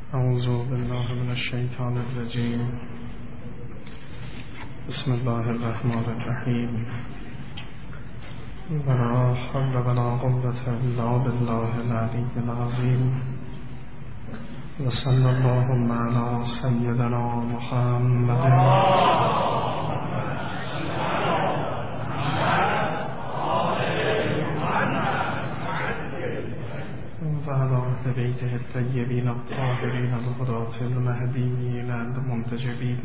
اعوذ بالله من الشیطان الرجیم. بسم الله الرحمن الرحیم. ولا حول ولا قوة الا بالله العلی العظیم. وصلی اللهم علی سیدنا محمد وعلى أهل بيته الطيبين الطاهرين الهداة المهديين المنتجبين،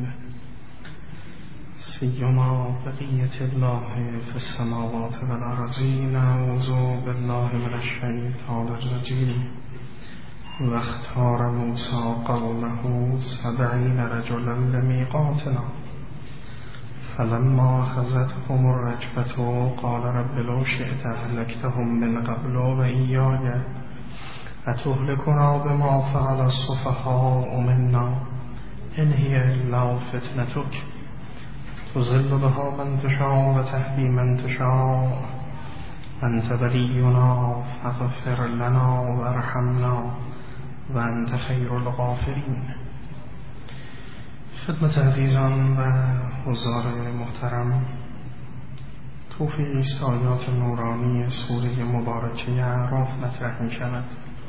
سيما بقية الله في السماوات والأرضين. أعوذ بالله من الشيطان الرجيم. واختار موسى قومه 70 رجلا لميقاتنا فلما أخذتهم الرجفة قال رب لو شئت أهلكتهم من قبل وإياي أتهلكنا بما فعل السفهاء منا إن هي إلا فتنتك تضل بها من تشاء وتهدي من تشاء أنت ولينا فاغفر لنا وارحمنا وأنت خير الغافرين. خدمت عزیزان و حضار محترم، توفیق است آیات نورانی سوره مبارکه اعراف مطرح می شود.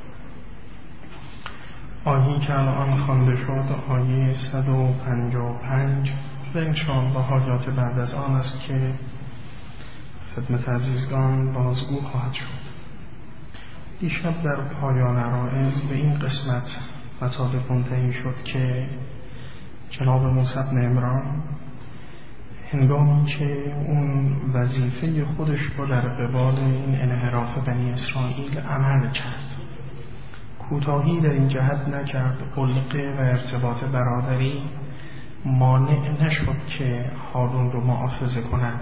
آیه‌ای که الان خوانده شد آیه 155 و انشاءالله آیات بعد از آن است که خدمت عزیزان بازگو خواهد شد. دیشب در پایان عرائض به این قسمت مطالب منتهی شد که جناب موسی بن عمران هنگامی که اون وظیفه خودش رو در قبال این انحراف بنی اسرائیل عمل کرد، کوتاهی در این جهت نکرد، علقه و ارتباط برادری مانع نشد که هارون رو مؤاخذه کند.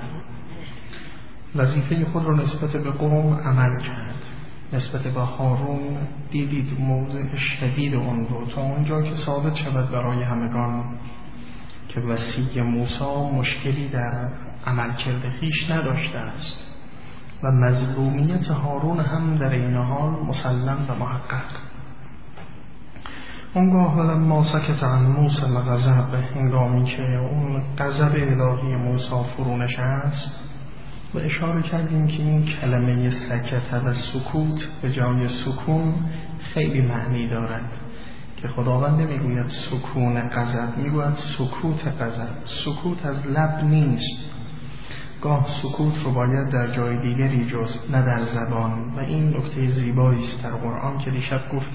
وظیفه خود رو نسبت به قوم عمل کرد، نسبت به هارون دیدید موضع شدید اون رو تا اونجا که ثابت شود برای همگان که وصی موسی مشکلی در عملکرد خویش نداشته است و مظلومیت هارون هم در این حال مسلم و محقق. اونگاه ولما سکت عن موسی الغضب، هنگامی که اون غضب الهی موسی فرو نشست، و اشاره کردیم که این کلمه سکت و سکوت به جای سکون خیلی معنی دارد که خداوند نمیگوید سکون غضب، میگوید سکوت غضب. سکوت از لب نیست، گاه سکوت رو باید در جای دیگری جست نه در زبان، و این نکته زیبایی است در قرآن که دیشب گفتیم.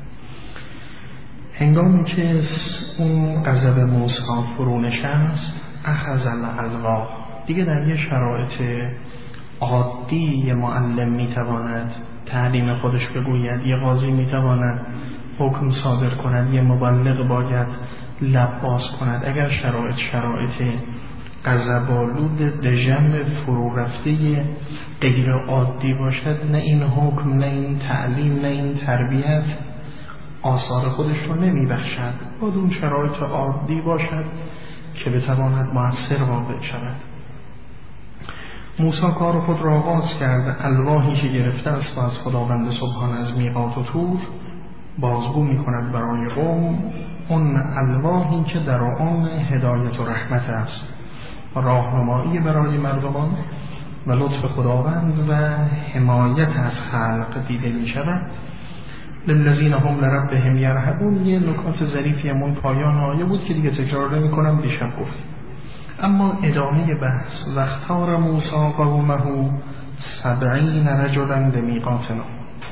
هنگامی که اون غضب موسی فرو نشست، اخذ الالواح. دیگه در یه شرایط عادی یه معلم میتواند تعلیم خودش بگوید، یه قاضی میتواند حکم صادر کند، یه مبلغ باید لب باز کند. اگر شرایط غضب‌آلود دژم فرو رفته غیر عادی باشد، نه این حکم، نه این تعلیم، نه این تربیت آثار خودش رو نمیبخشد. باید اون شرایط عادی باشد که بتواند مؤثر واقع شود. موسی کار خود را آغاز کرد. الواحی که گرفته است و از خداوند سبحان از میقات و طور بازگو می کند برای قوم، اون الواحی که در آن هدایت و رحمت است، راهنمایی برای مردمان و لطف خداوند و حمایت از خلق دیده می شود. للذین هم لربهم یرهبون. یه نکات ظریفی همون پایان آیه بود که دیگه تکرار نمی کنم، دیشب گفتیم. اما ادامه بحث، واختار موسی قومه 70 رجلا لمیقاتنا.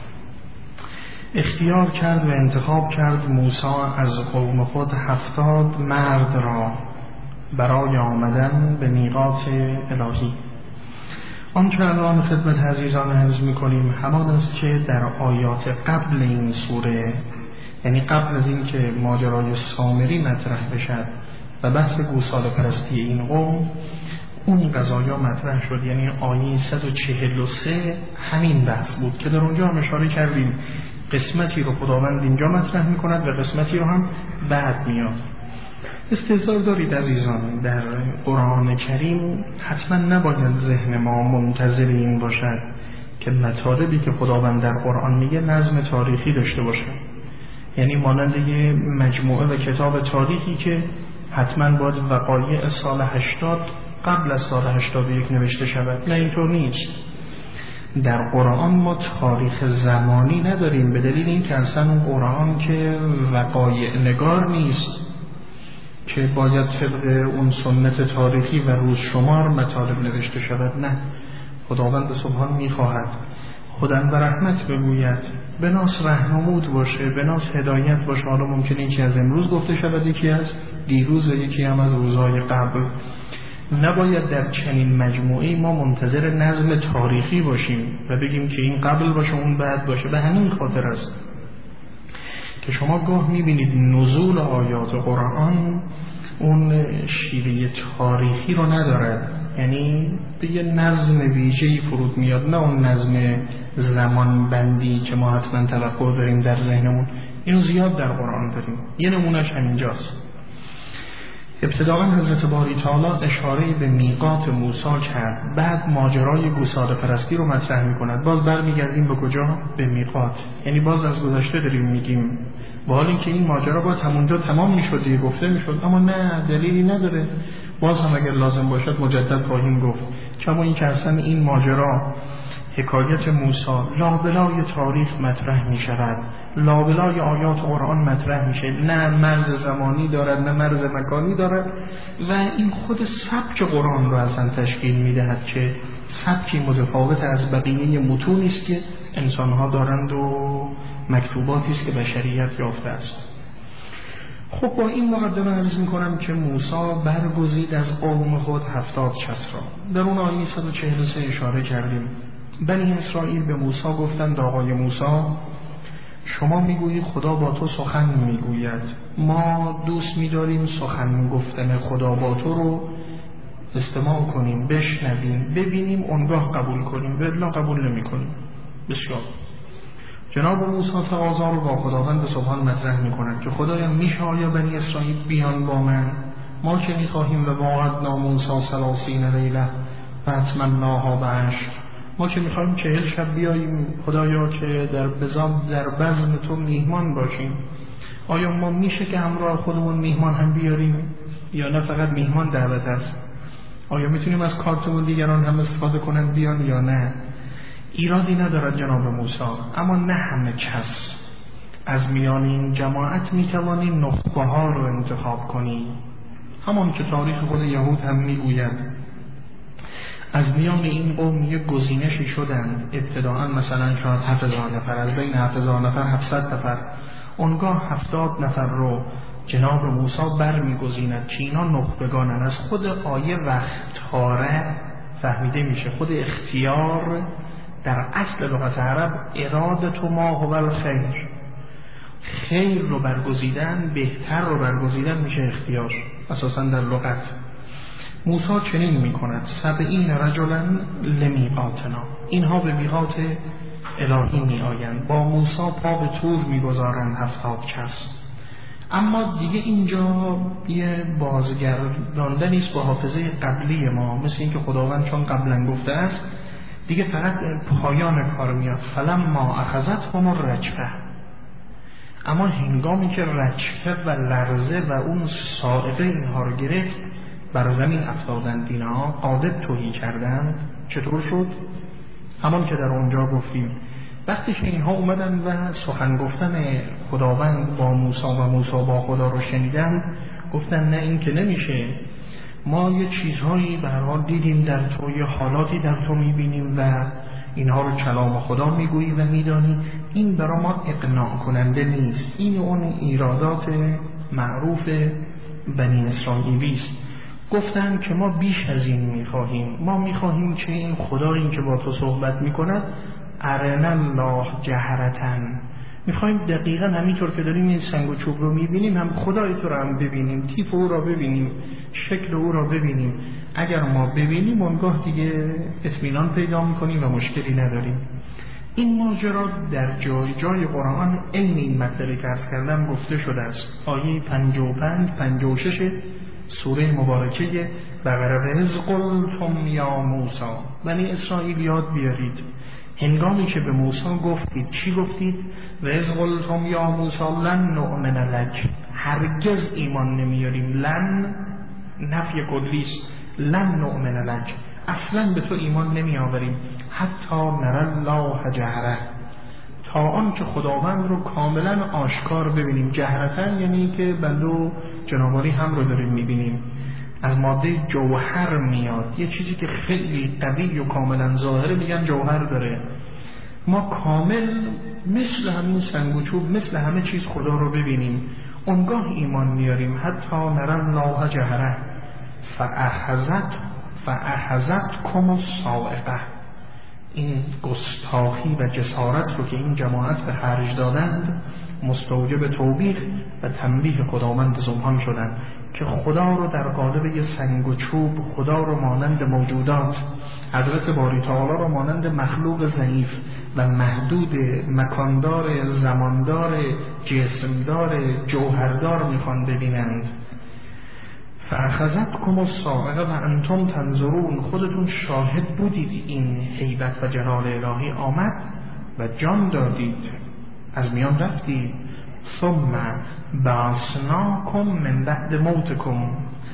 اختیار کرد و انتخاب کرد موسی از قوم خود 70 مرد را برای آمدن به میقات الهی. آنچه الان خدمت عزیزان عرض می‌کنیم همان است که در آیات قبل این سوره، یعنی قبل از این که ماجرای سامری مطرح بشد و بحث گوساله پرستی این قوم، اون قضایا مطرح شد. یعنی آیه 143 همین بحث بود که در اونجا هم اشاره کردیم قسمتی رو خداوند اینجا مطرح می‌کند و قسمتی رو هم بعد میاد. استحضار دارید عزیزان، در قرآن کریم حتما نباید ذهن ما منتظر این باشد که مطالبی که خداوند در قرآن میگه نظم تاریخی داشته باشه. یعنی مانند یه مجموعه و کتاب تاریخی که حتما باید وقایع سال 80 قبل از سال 81 نوشته شود. نه، اینطور نیست. در قرآن ما تاریخ زمانی نداریم، به دلیل این که اصلا اون قرآن که وقایع نگار نیست که باید طبق اون سنت تاریخی و روز شمار مطالب نوشته شود. نه، خداوند سبحان میخواهد خداوند و رحمت بگوید، بناس رهنمود باشه، بناس هدایت باشه. حالا ممکنه یکی از امروز گفته شود، یکی از دیروز و یکی هم از روزهای قبل. نباید در چنین مجموعه‌ای ما منتظر نظم تاریخی باشیم و بگیم که این قبل باشه اون بعد باشه. به همین خاطر است که شما گاه میبینید نزول آیات قرآن اون شیوه تاریخی رو ندارد، یعنی به یه نظم ویژه‌ای فرود میاد، نه اون نظم زمان بندی که ما حتما توقع داریم در ذهنمون. اینو زیاد در قرآن داریم. یه نمونهش همینجاست. ابتداً حضرت باری تعالی اشاره به میقات موسی کرد، بعد ماجرای گوساله پرستی رو مطرح می‌کند. باز برمیگردیم به کجا؟ به میقات. یعنی باز از گذشته داریم میگیم، با حال اینکه این ماجرا باید همونجا تمام میشد، دیگه گفته میشد، اما نه، دلیلی نداره. باز هم اگر لازم باشد مجدد خواهیم گفت. کما این که اصلا این ماجرا حکایت موسی لابلای تاریخ مطرح می شود، لابلای آیات قرآن مطرح می شود، نه مرز زمانی دارد نه مرز مکانی دارد و این خود سبک قرآن را اصلا تشکیل می دهد که سبکی متفاوت از بقیه متونی است که انسانها دارند و مکتوباتی است که بشریت یافته است. خب با این مقدمه عرض می کنم که موسی برگزید از قوم خود 70 کس را. در اون آیه 143 اشاره کردیم. بنی اسرائیل به موسی گفتند آقای موسی، شما میگویی خدا با تو سخن میگوید، ما دوست می‌داریم سخن گفتن خدا با تو رو استماع کنیم، بشنویم، ببینیم، اونگاه قبول کنیم، بدلا قبول نمی‌کنیم. بسیار. جناب موسی تقاضا رو با خداوند سبحان مطرح می‌کند که خدایا میشه آیا بنی اسرائیل بیان با من؟ ما که می‌خواهیم و وعدنا موسی 30 لیله و اتممناها بعشر، ما که میخوایم 40 شب بیاییم خدایا که در بزم تو میهمان باشیم. آیا ما میشه که همراه خودمون میهمان هم بیاریم یا نه فقط میهمان دعوت است؟ آیا میتونیم از کارتمون دیگران هم استفاده کنن بیان یا نه؟ ایرادی ندارد جناب موسی، اما نه همه کس. از میان این جماعت میتوانی نخبه ها رو انتخاب کنی، همون که تاریخ خود یهود هم میگوید. از میان این قوم یک گزینشی شدند، ابتداءً مثلا شاید 7000 نفر، از بین 7000 نفر 700 نفر، اونگاه 70 نفر رو جناب موسی برمیگزیند که اینا نخبگانن. از خود آیه وختاره فهمیده میشه خود اختیار در اصل لغت عرب ارادت ما هو الخیر، خیر رو برگزیدن، بهتر رو برگزیدن میشه اختیار اساسا در لغت. موسی چنین میکند 70 رجلا لمیقاتنا، اینها به میقات الهی می آیند، با موسی پا به طور میگذارند 70 کس. اما دیگه اینجا یه بازگرداندن است به حافظه قبلی ما، مثل اینکه خداوند چون قبلا گفته است دیگه فقط پایان کار میاد. فلما اخذتهم الرجفه، اما هنگامی که رجفه و لرزه و اون صاعقه اینها رو گرفت، بر زمین افتادند، اینها قادب توهی کردند. چطور شد؟ همان که در اونجا گفتیم، وقتی که اینها اومدن و سخن گفتن خداوند با موسی و موسی با خدا رو شنیدن، گفتن نه این که نمیشه، ما یه چیزهایی به هر حال دیدیم در تو، یه حالاتی در تو میبینیم و اینها رو کلام خدا میگویی و میدانی، این برای ما اقناع کننده نیست. این اون ایرادات معروف بنی اسرائیلی است. گفتن که ما بیش از این میخواهیم، ما میخواهیم که این خدایی که با تو صحبت میکند ارنا الله جهرتن، میخواهیم دقیقا همینطور که داریم این سنگ و چوب رو میبینیم هم خدای تو رو هم ببینیم، تیپ او را ببینیم، شکل او را ببینیم. اگر ما ببینیم اونگاه دیگه اطمینان پیدا میکنیم و مشکلی نداریم. این ماجرا در جای جای قرآن این مطلبی که عرض کردم گفته شده است. آیه 55 56 سوره مبارکه بقره: وَإِذْ قُلْتُمْ یا موسی، بنی اسرائیل یاد بیارید هنگامی که به موسی گفتید، چی گفتید؟ و اذ قلتم یا موسی لن نؤمن لک، هرگز ایمان نمیاریم. لن نفی کلی است، لن نؤمن لک، اصلا به تو ایمان نمی آوریم. حتی نری الله جهره، تا آن که خداوند رو کاملا آشکار ببینیم. جهرتن یعنی که بنده و جنابالی هم رو داریم میبینیم. از ماده جوهر میاد، یه چیزی که خیلی قوی و کاملا ظاهره میگن جوهر داره. ما کامل مثل همین سنگ و چوب، مثل همه چیز خدا رو ببینیم، اونگاه ایمان میاریم. حتی نری الله جهره فاخذتکم الصاعقه. این گستاخی و جسارت رو که این جماعت به خرج دادند مستوجب توبیخ و تنبیه خداوند سبحان شدند که خدا رو در قالب یه سنگ و چوب، خدا رو مانند موجودات، حضرت باری تعالی رو مانند مخلوق ضعیف و محدود، مکاندار، زماندار، جسمدار، جوهردار میخوان ببینند. فاخذتکم الصاعقه و انتم تنظرون، خودتون شاهد بودید این هیبت و جلال الهی آمد و جان دادید، از میان رفتید. ثم بعثناکم من بعد موتکم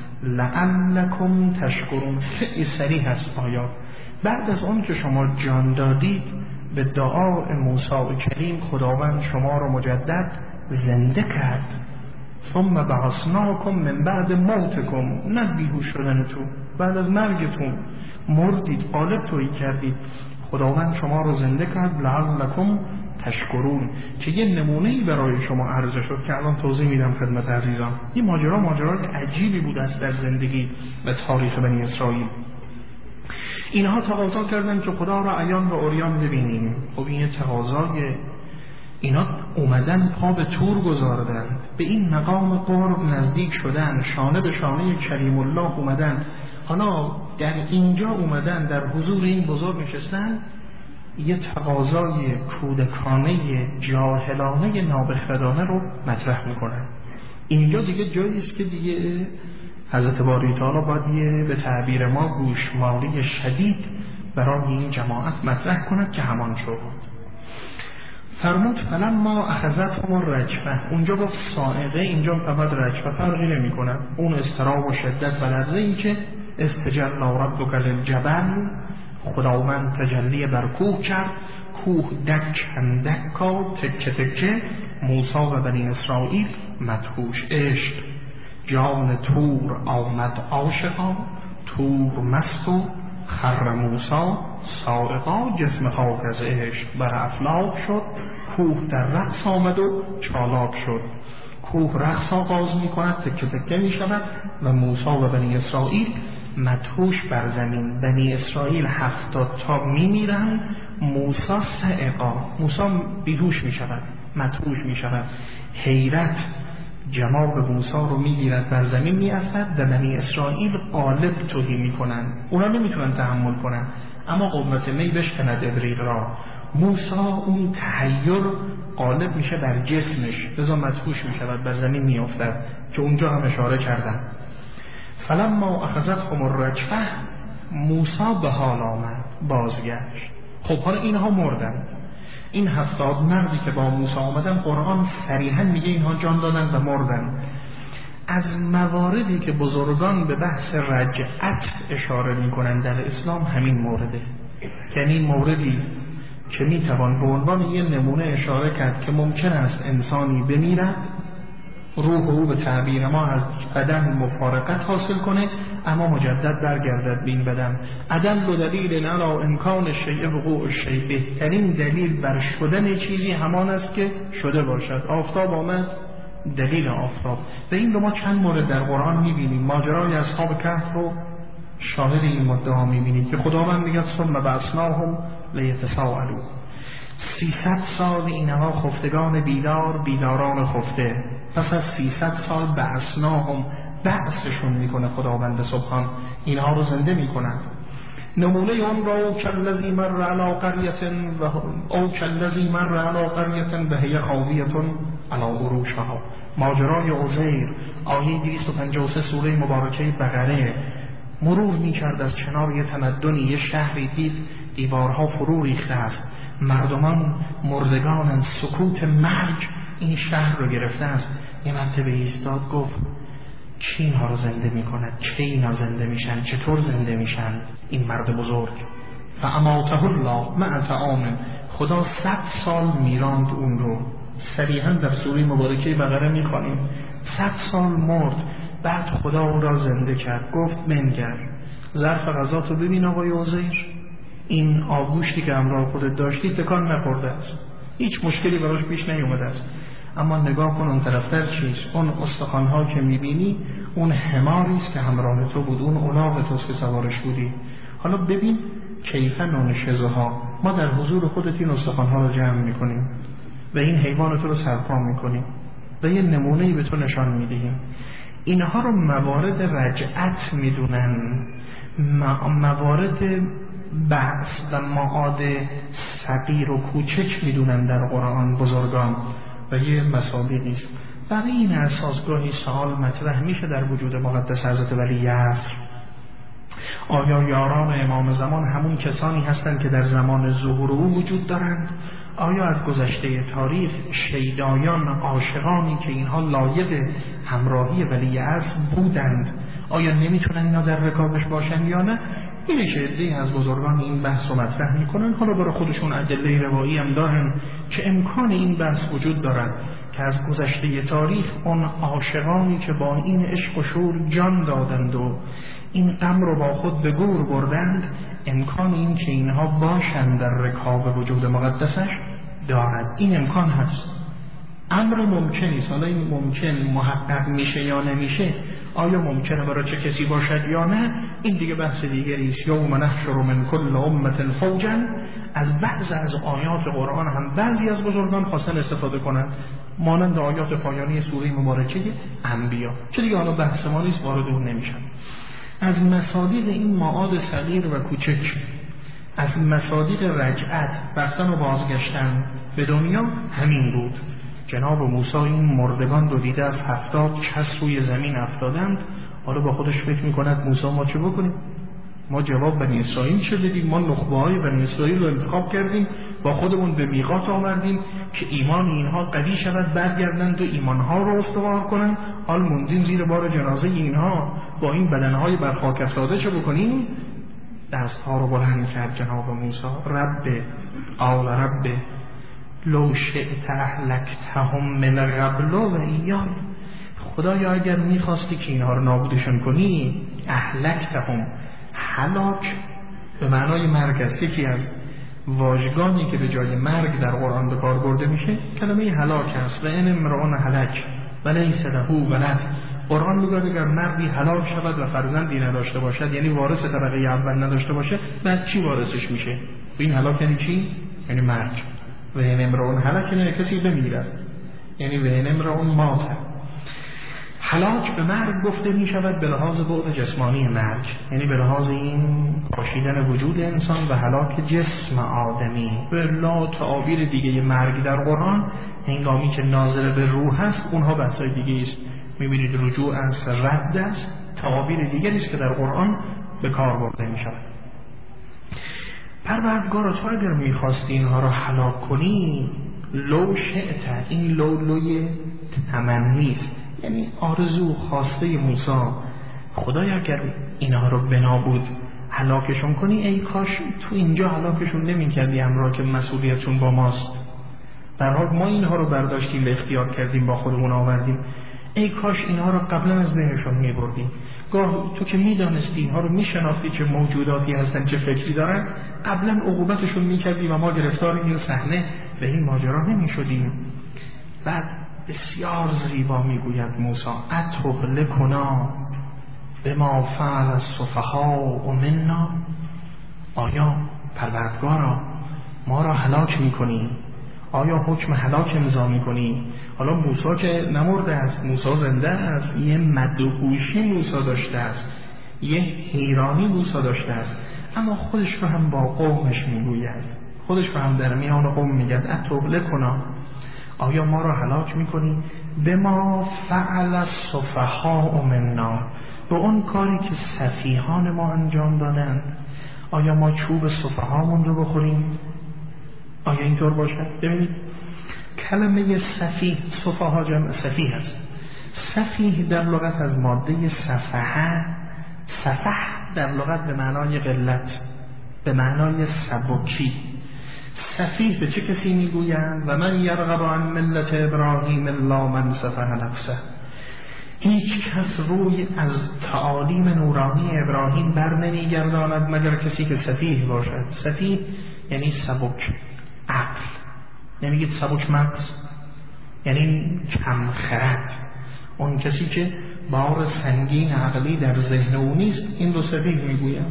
لعلکم تشکرون. خیلی صریح هست آیات. بعد از اون که شما جان دادید، به دعای موسی کریم خداوند شما رو مجدد زنده کرد. ثم بعثناکم من بعد موتکم، نه بیهوش شدنتون، بعد از مرگتون مردید، قالب تویی کردید، خداوند شما رو زنده کرد. لعلکم تشکرون، که یه نمونه‌ای برای شما عرضه شد که الان توضیح میدم خدمت عزیزان. این ماجرای عجیبی بود است در زندگی و تاریخ بنی اسرائیل. اینها تقاضا کردن که خدا را عیان و عریان ببینیم. خب این تقاضای اینا اومدن پا به طور گذاردن، به این مقام قرب نزدیک شدن، شانه به شانه کریم الله اومدن. حالا در اینجا اومدن در حضور این بزرگ نشستن، یه تقاضای کودکانه جاهلانه نابخردانه رو مطرح میکنن. اینجا دیگه جایی است که دیگه حضرت باری تعالی باید به تعبیر ما گوشمالی شدید برای این جماعت مطرح کند که همان شد. فرمود فلما اخذتهم الرجفه، اونجا گفت صاعقه، اینجا فقط رجفه، فرقی نمی کند. اون استراب و شدت و لرزه ای که استجلی ربک للجبل، خداوند تجلی بر کوه کرد، کوه دکن دکا، تکه تکه، موسی و بنی اسرائیل مدهوش. عشق جان تور آمد عاشقا، تور مست و خر موسی صاعقا، جسم خاک از عشق بر افلاک شد، کوه در رقص آمد و چالاک شد. کوه رقص آغاز می کند، تکه تکه می شود و موسی و بنی اسرائیل مدهوش بر زمین. بنی اسرائیل 70 تا می میرن، موسی صاعقا، موسی بیهوش می شود، مدهوش می شود. حیرت جناب موسی رو میگیرد، بر زمین میافتد و بنی اسرائیل قالب توهی میکنن. اونا نمیتونن تحمل کنن، اما قوت می بشکند ابریق را. موسی اون تحیر قالب میشه بر جسمش، لذا مدهوش میشود، بر زمین میافتد که اونجا هم اشاره کردن. فلما اخذتهم الرجفه، موسی به حال آمد، بازگشت. خب حالا اینها مردن، این 70 مردی که با موسی آمدن، قرآن صریحا میگه اینها جان دادن و مردن. از مواردی که بزرگان به بحث رجعت اشاره میکنن در اسلام همین مورده، یعنی موردی که میتوان به عنوان یه نمونه اشاره کرد که ممکن است انسانی بمیرد، روح او به تعبیر ما از بدن مفارقت حاصل کنه، اما مجدد برگردد به این بدن. عدم و دلیل علی امکان شیء وقوع الشیء، بهترین دلیل بر شدن چیزی همان است که شده باشد. آفتاب آمد، دلیل آفتاب. و این رو ما چند مورد در قرآن میبینیم. ماجرای اصحاب کهف رو شاهد این مدعا میبینیم که خداوند میگه ثم بعثناهم لیتساءلوا. 300 سال اینها خفتگان بیدار، بیداران خفته. پس از 300 سال بعثناهم، بعثشون میکنه خداوند سبحان، اینها رو زنده میکنند. نمونه اون را کالذی مر علی قریة او کالذی مر علی قریة وهی خاویة علی عروشها. ماجرای عزیر، آیه 253 سوره مبارکه بقره. مرور میکرد از کنار یه تمدنی، یه شهری، دید دیوارها فرو ریخته است، مردمان مردگان، سکوت مرگ این شهر رو گرفته است. یه مرتبه ایستاد گفت کی اینها رو زنده میکند؟ چه اینا زنده میشن؟ چطور زنده میشن؟ این مرد بزرگ. فاماته الله مع طعام، خدا 100 سال میراند اون رو. صریحا در سوره مبارکه بقره میخوانیم 100 سال مرد، بعد خدا اون را زنده کرد. گفت منگر ظرف غذا تو ببین آقای عزیر، این آبگوشتی که همراه خودت داشتی تکان نخورده است، هیچ مشکلی براش پیش نیومده است، اما نگاه کن اون طرفتر چیست؟ اون استخوان‌ها که میبینی اون حماری است که همراه تو بود، اون الاغ توست که سوارش بودی. حالا ببین کیف ننشزها، ما در حضور خودت این استخوان‌ها رو جمع میکنیم و این حیوان تو رو سرپا میکنیم و یه نمونه‌ای به تو نشان میدهیم. اینها رو موارد رجعت میدونن، موارد بعث و معاد صغیر و کوچک میدونن در قرآن بزرگان و یه مصادیقی است. برای این اساسگاهی سوال مطرح میشه در وجود مقدس حضرت ولی عصر. آیا یاران امام زمان همون کسانی هستند که در زمان ظهور او وجود دارند؟ آیا از گذشته تاریخ شیدایان عاشقانی که اینها لایق همراهی ولی عصر بودند آیا نمیتونن اینا در رکابش باشن یا نه؟ اینه که عده‌ای از بزرگان این بحث رو مطرح میکنن. حالا برای خودشون ادله روایی هم دارن که امکان این بحث وجود دارد که از گذشته تاریخ اون عاشقانی که با این عشق و شور جان دادند و این غم رو با خود به گور بردند، امکان این که اینها باشند در رکاب وجود مقدسش دارد. این امکان هست، امر ممکنی است. حالا این ممکن محقق میشه یا نمیشه، آیا ممکنه برای چه کسی باشد یا نه، این دیگه بحث دیگری است. یوم نحشر من کل امة فوجا، از بعض از آیات قرآن هم بعضی از بزرگان خواستن استفاده کنند، مانند آیات پایانی سوره مبارکه انبیا، که دیگه حالا بحث ما نیست، وارد اون نمیشم. از مصادیق این معاد صغیر و کوچک، از مصادیق رجعت، رفتن و بازگشتن به دنیا همین بود. جناب موسی این مردگان رو دیده از 70 کس روی زمین افتادند. حالا با خودش فکر میکند موسی ما چه بکنیم؟ ما جواب بنی اسرائیل چه بدیم؟ ما نخبه های بنی اسرائیل رو انتخاب کردیم، با خودمون به میقات آوردیم که ایمان اینها قوی شود، برگردند و ایمانها رو استوار کنند. حال موندیم زیر بار جنازه اینها، با این بدنهای بر خاک افتاده چه بکنیم؟ دستها رو بلند کرد جناب موسی. رب قال رب لو شئت اهلکتهم من قبل و ایای، خدایا اگر میخواستی که اینها رو نابودشون کنی، اهلکتهم، هلاک به معنای مرگ است. یکی از واژگانی که به جای مرگ در قرآن به کار برده میشه کلمه هلاک است. و ان امرؤ هلک و لیس له ولد، قرآن میگه اگر مردی هلاک شود و فرزندی نداشته باشد، یعنی وارث طبقه اول نداشته باشه، بعد چی وارثش میشه؟ این هلاک یعنی چی؟ یعنی مرگ. و این امرؤ هلک یعنی کسی بمیرد، یعنی و این امرؤ مات. هلاک به مرگ گفته می شود به لحاظ بعد جسمانی مرگ، یعنی به لحاظ این پاشیدن وجود انسان و هلاک جسم آدمی. به لا تعابیر دیگه مرگ در قرآن هنگامی که ناظر به روح هست، اونها بحثای دیگه است. میبینید رجوع است، رد است، تعابیر دیگری است که در قرآن به کار برده می شود. پروردگار تو اگر میخواستی اینها رو هلاک کنی، لو شئت، این لوی تمنی است، یعنی آرزو خواسته موسی، خدایا اگر اینها رو بنابود هلاکشون کنی، ای کاش تو اینجا هلاکشون نمی‌کردی، همراه که مسئولیتشون با ماست. در حال ما اینها رو برداشتیم و اختیار کردیم، با خودمون آوردیم، ای کاش اینها رو قبلا از ذهنشون می‌بردیم. گاه تو که میدانستی اینها رو میشناختی چه موجوداتی هستن، چه فکری دارن، قبلا عقوبتشون میکردی و ما گرفتار این صحنه و این ماجرا نمیشدیم. بعد بسیار زیبا میگوید موسی اتهلکنا بما فعل السفهاء منا، آیا پروردگارا ما را هلاک میکنی؟ آیا حکم هلاک امضا میکنی؟ حالا موسی که نمرده است، موسی زنده است، یه مدهوشی موسی داشته است، یه حیرانی موسی داشته است، اما خودش رو هم با قومش میگوید، خودش رو هم در میان قوم میگد اتهلکنا، آیا ما را هلاک میکنی؟ بما فعل السفهاء منا، به اون کاری که سفیهان ما انجام دادند. آیا ما چوب سفهامون رو بخوریم؟ آیا اینطور باشد؟ ببینید کلمه سفیه، سفها جمع سفیه است. سفیه در لغت از ماده سفه، سفح در لغت به معنای قلت، به معنای سبکی. سفیه به چه کسی میگویند؟ و من یرغب عن ملت ابراهیم الا من سفه نفسه. هیچ کس روی از تعالیم نورانی ابراهیم بر نمیگرداند مگر کسی که سفیه باشد. سفیه یعنی سبک عقل، نمیگید سبک مغز، یعنی کم خرد. اون کسی که بار سنگین عقلی در ذهن او نیست، این رو سفیه میگویم.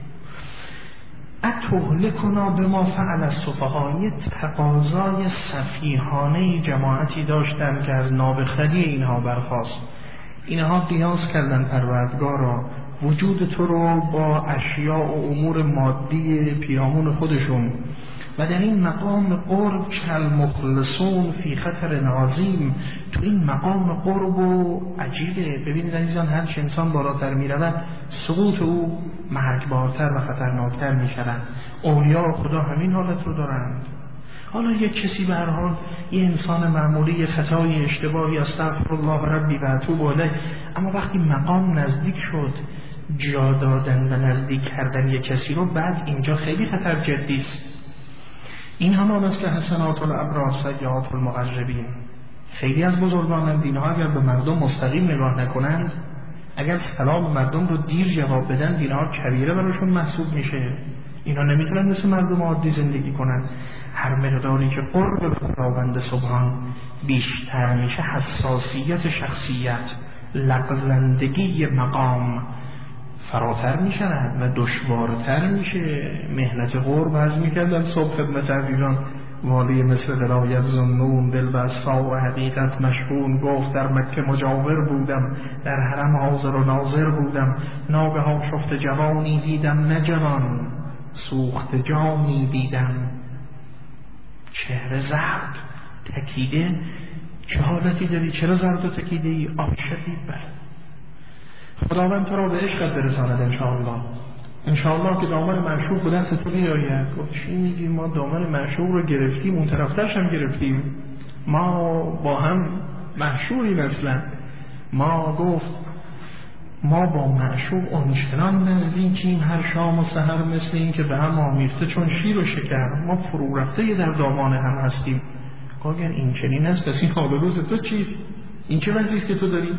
اتهلکنا بما فعل السفهاء، تقاضای سفیهانه جماعتی داشتن که از نابخردی اینها برخاست. اینها قیاس کردن پروردگارا وجود تو رو با اشیاء و امور مادی پیرامون خودشون، و در این مقام قرب کل مخلصون فی خطر عظیم. تو این مقام قرب و عجیبه. ببینید عزیزان، هر چه انسان بالاتر می رود سقوط او مرگبارتر و خطرناکتر می شود. اولیاء خدا همین حالت رو دارند. حالا یک کسی به هر حال یه انسان معمولی خطای اشتباهی استغفر الله ربی و اتوب الیه، اما وقتی مقام نزدیک شد جا دادن و نزدیک کردن یک کسی رو، بعد اینجا خیلی خطر جدی است. این همان است که حسنات الابرار سیئات المقربین. خیلی از بزرگان دین‌ها اگر به مردم مستقیم نگاه نکنند، اگر سلام مردم رو دیر جواب بدن، دین‌ها کبیره براشون محسوب میشه. اینا نمیتونن مثل مردم عادی زندگی کنن. هر مقداری که قرب خداوند سبحان بیشتر میشه، حساسیت شخصیت، لغزندگی مقام فراتر میشن و دشوارتر میشه. مهنت قرب از میکردن صبح خدمت عزیزان. والی مثل درایت زنون دل به اسرار و حقیقت مشغول، گفت در مکه مجاور بودم، در حرم حاضر و ناظر بودم، ناگهان شفت جوانی دیدم، نه جوان سوخت جانی دیدم، چهره زرد تکیده. چه حالتی داری؟ چرا زرد و تکیده ای؟ آب شدید بر خداوند تو را به عشقت برساند انشاءالله. انشاءالله که دامن معشوق به دست تو بیاید. گفت چی میگی؟ ما دامن معشوق رو گرفتیم، اون طرفترش هم گرفتیم، ما با هم معشوقیم اصلا. ما گفت ما با معشوق آنچنان نزدیکیم هر شام و سحر، مثل این که به هم آمیخته چون شیر و شکر، ما فرو رفته در دامان هم هستیم. گفت اگر این چنین است پس این حال روز تو چیست؟ این چه وضعیست که تو داری؟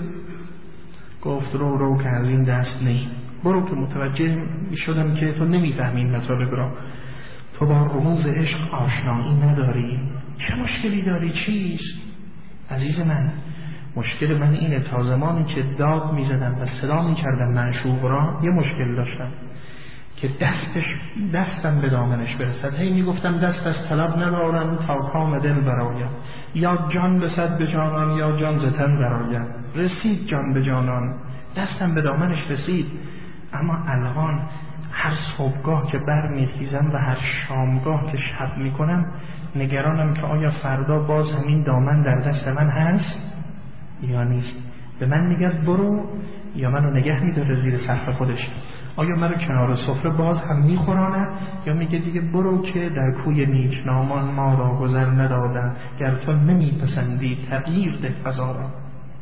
گفت رو که از این دست نی، برو که متوجه شدم که تو نمیفهمی این مطالب را، تو با رموز عشق آشنایی نداری. چه مشکلی داری؟ چیست؟ عزیز من، مشکل من اینه تا زمانی که داد میزدم و صدا میکردم معشوق را، یه مشکل داشتم که دستم به دامنش برسد. هی میگفتم دست از طلب ندارم تا کام دل برایم، یا جان بسد به جانان یا جان زتن برایم. رسید جان به جانان، دستم به دامنش رسید. اما الان هر صبحگاه که بر میخیزم و هر شامگاه که شب میکنم، نگرانم که آیا فردا باز همین دامن در دست من هست یا نیست. به من میگه برو، یا منو نگه میداره زیر سقف خودش. آیا منو کنار سفره باز هم میخوراند، یا میگه دیگه برو که در کوی نیکنامان ما را گذر ندادن، گر تو نمیپسندی تغییر ده فضا را.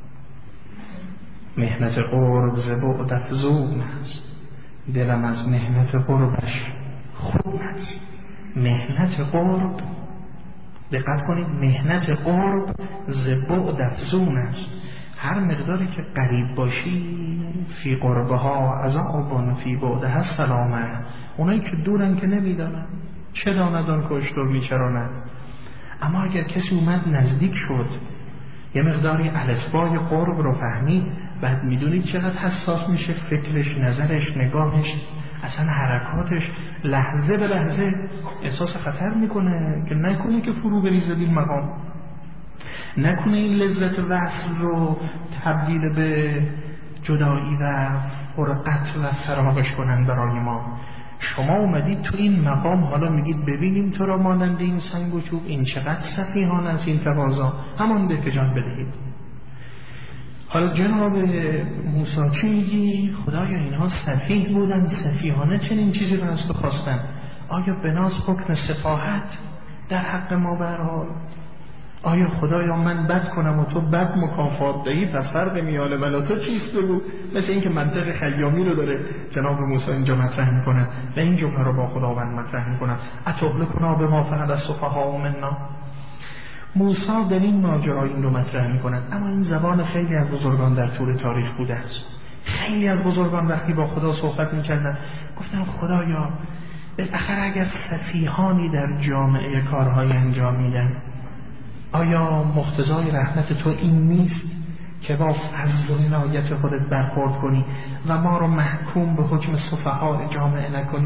مهنت قرب ز بعد افزون است، دلم از مهنت قربش خون است. مهنت قرب، دقت کنید، مهنت قرب ز بعد افزون است. هر مقداری که قریب باشی، فی قربها عذاب فی بعدها سلامه. اونایی که دورن که نمیدانن، چه داندان که اشتر میچرانن. اما اگر کسی اومد نزدیک شد، یه مقداری الفبای قرب رو فهمید، بعد میدونید چقدر حساس میشه فکرش، نظرش، نگاهش، اصلا حرکاتش لحظه به لحظه احساس خطر میکنه که نکنه که فرو بریزه این مقام، نکنه این لذت وصل رو تبدیل به جدایی و فرقت و فراغش کنن برای ما. شما اومدید تو این مقام، حالا میگید ببینیم تو را مانند این سنگ و چوب، این چقدر سفیهان از این تقاضا، همان ده که جان بدهید. حالا جناب موسی چی میگی؟ خدایا اینها سفیه بودن، سفیهانه چنین چیزی رو از تو خواستن. آیا بناس حکم سفاحت در حق ما به هر حال. آیا خدایا من بد کنم و تو بد مکافات دهی، پس فرق میانه من و تو چیست بگو؟ مثل اینکه منطق خیامی رو داره جناب موسی اینجا مطرح میکنه و این جمله رو با خداوند مطرح میکنه، اتهلکنا بما فعل السفهاء منا. موسی در این ماجرا این رو مطرح میکنه، اما این زبان خیلی از بزرگان در طول تاریخ بوده است. خیلی از بزرگان وقتی با خدا صحبت میکردن گفتن خدایا بالاخره اگر سفیهانی در جامعه کارهای انجام میدن، آیا مقتضای رحمت تو این نیست که با فضل و عنایت خودت برخورد کنی و ما رو محکوم به حکم سفهاء جامعه نکنی؟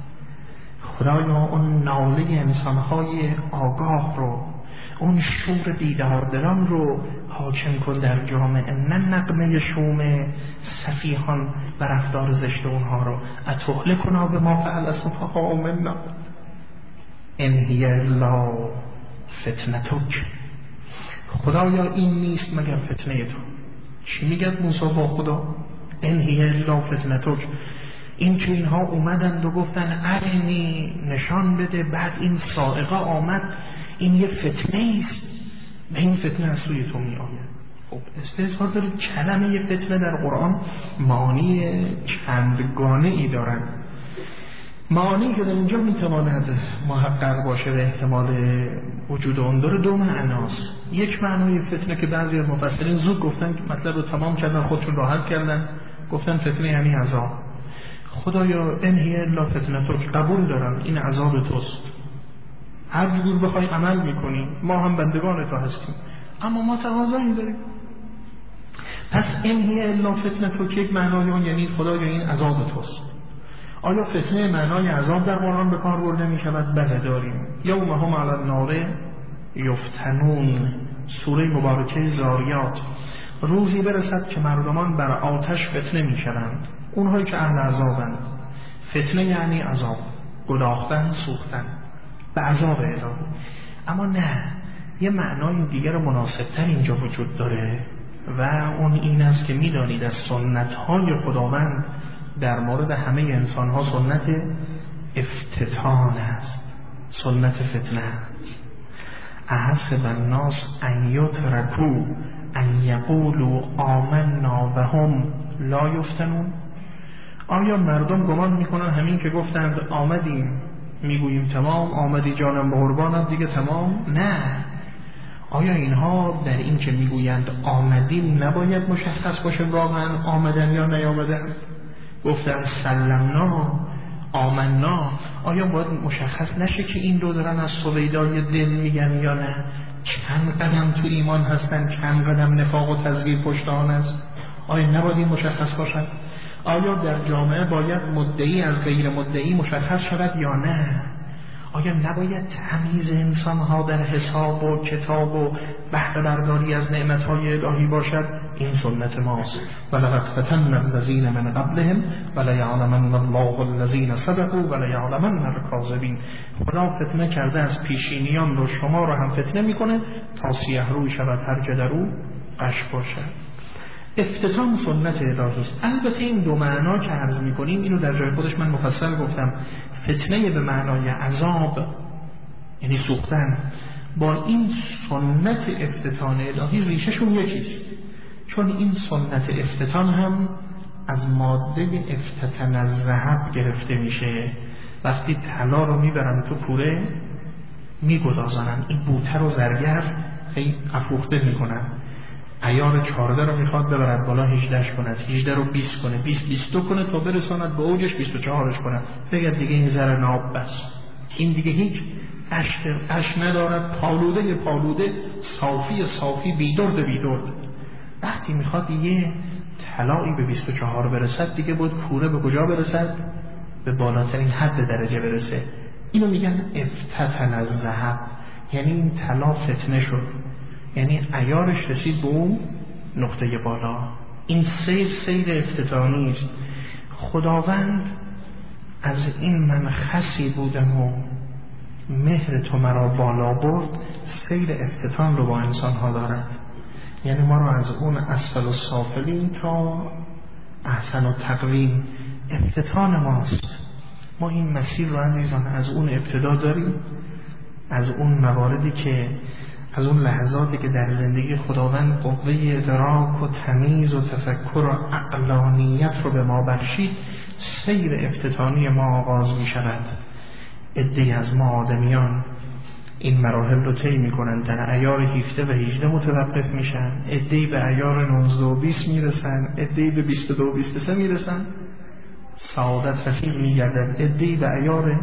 خدایا اون ناله انسانهای آگاه رو، اون شور بیداردلان رو حاکم کن در جامعه، نه نغمه شوم سفیهان و رفتار زشت اونها رو. اتهلکنا بما فعل السفهاء منا ان هی الا فتنتک. خدایا این نیست مگر فتنه تو. چی میگه موسی با خدا؟ ان هی الا فتنتک. این که اینها اومدند و گفتن ارنی نشان بده، بعد این صاعقه آمد، این یه فتنه است و این فتنه از سوی تو می آید. خب استحضار داره کلمه یه فتنه در قرآن معانی چندگانه ای دارن. معانی که در اینجا میتواند محقق باشه و احتمال وجود اون داره دو معناست. یک معنای فتنه که بعضی از مفسرین زود گفتن که مطلب رو تمام کردن، خودشون راحت کردن، گفتن فتنه یعنی عذاب. خدایا ان هی الا فتنتک، قبول دارم این عذاب توست، هر جور بخوای عمل میکنی، ما هم بندگان تو هستیم، اما ما تقاضایی داریم. پس این هی الا فتنتک یک معنای اون یعنی خدایا این عذاب توست. آیا فتنه معنای عذاب در قرآن به کار برده می شود؟ بله داریم. یوم هم علی النار یفتنون، سوره مبارکه زاریات. روزی برسد که مردمان بر آتش فتنه می شوند، اونهایی که اهل عذابند. فتنه یعنی عذاب، گداختن، سوختن به عذاب الهی. اما نه، یه معنای دیگر مناسبتر اینجا وجود داره و اون این است که میدانید از سنت‌های خداوند در مورد همه انسان‌ها سنت افتتان است، سنت فتنه است. احسب الناس ان یترکوا ان یقولوا آمنا و هم لا یفتنون. آیا مردم گمان میکنن همین که گفتند آمدیم میگوییم تمام، آمدی جانم به قربانم دیگه تمام؟ نه. آیا اینها در این که میگویند آمدیم نباید مشخص باشه واقعا آمدن یا نیامدن؟ گفتن سلمنا آمنا، آیا باید مشخص نشه که این دو دارن از سویدای دل میگن یا نه؟ چند قدم تو ایمان هستن، چند قدم نفاق و تزویر پشت آن است؟ آیا نباید این مشخص باشد؟ آیا در جامعه باید مدعی از غیر مدعی مشخص شود یا نه؟ آیا نباید تمیز انسانها در حساب و کتاب و بهره برداری از نعمتهای الهی باشد؟ این سنت ماست. ولقد فتنا الذین من قبلهم ولیعلمن الله الذین صدقوا ولیعلمن الکاذبین. خدا فتنه کرده از پیشینیان رو، شما رو هم فتنه میکنه تا سیه روی شود هر که در او غش باشد. افتتان سنت الهی است. البته این دو معنا که عرض میکنیم اینو در جای خودش من مفصل گفتم. فتنه به معنای عذاب یعنی سوختن با این سنت افتتان الهی ریشهشون یکیست، چون این سنت افتتان هم از ماده افتتن از ذهب گرفته میشه. وقتی طلا رو میبرن تو کوره میگدازنن، این بوته رو زرگر خیلی افروخته میکنن، عیار 14 رو میخواد ببرد بالا 18 کند، 18 رو 20 کنه، 20 22 کنه تا برساند به اوجش 24 کند. بگه دیگه این زر ناب بس، این دیگه هیچ اش ندارد، پالوده صافی بیدرد. وقتی میخواد یه طلایی به 24 برسد دیگه باید کوره به کجا برسد؟ به بالاترین حد درجه برسه. اینو میگن افتتن از ذهب، یعنی این طلا فتنه شد، یعنی عیارش رسید به اون نقطه بالا. این سیر افتتانی است. خداوند از این من خسی بودم و مهر تو مرا بالا برد، سیر افتتان رو با انسان ها دارد، یعنی ما رو از اون اسفل و سافلین تا احسن و تقویم افتتان ماست. ما این مسیر رو عزیزان از اون ابتدا داریم، از اون مواردی که از اون لحظاتی که در زندگی خداوند قوه ادراک و تمیز و تفکر و عقلانیت رو به ما بخشید، سیر افتتانی ما آغاز می شود. عده‌ای از ما آدمیان این مراحل رو طی میکنن، در عیار 17 و 18 متوقف میشن، عده‌ای به عیار 19 و 20 میرسن، عده‌ای به 22 و 23 میرسن، سعادت رفیق میگردن، عده‌ای به عیار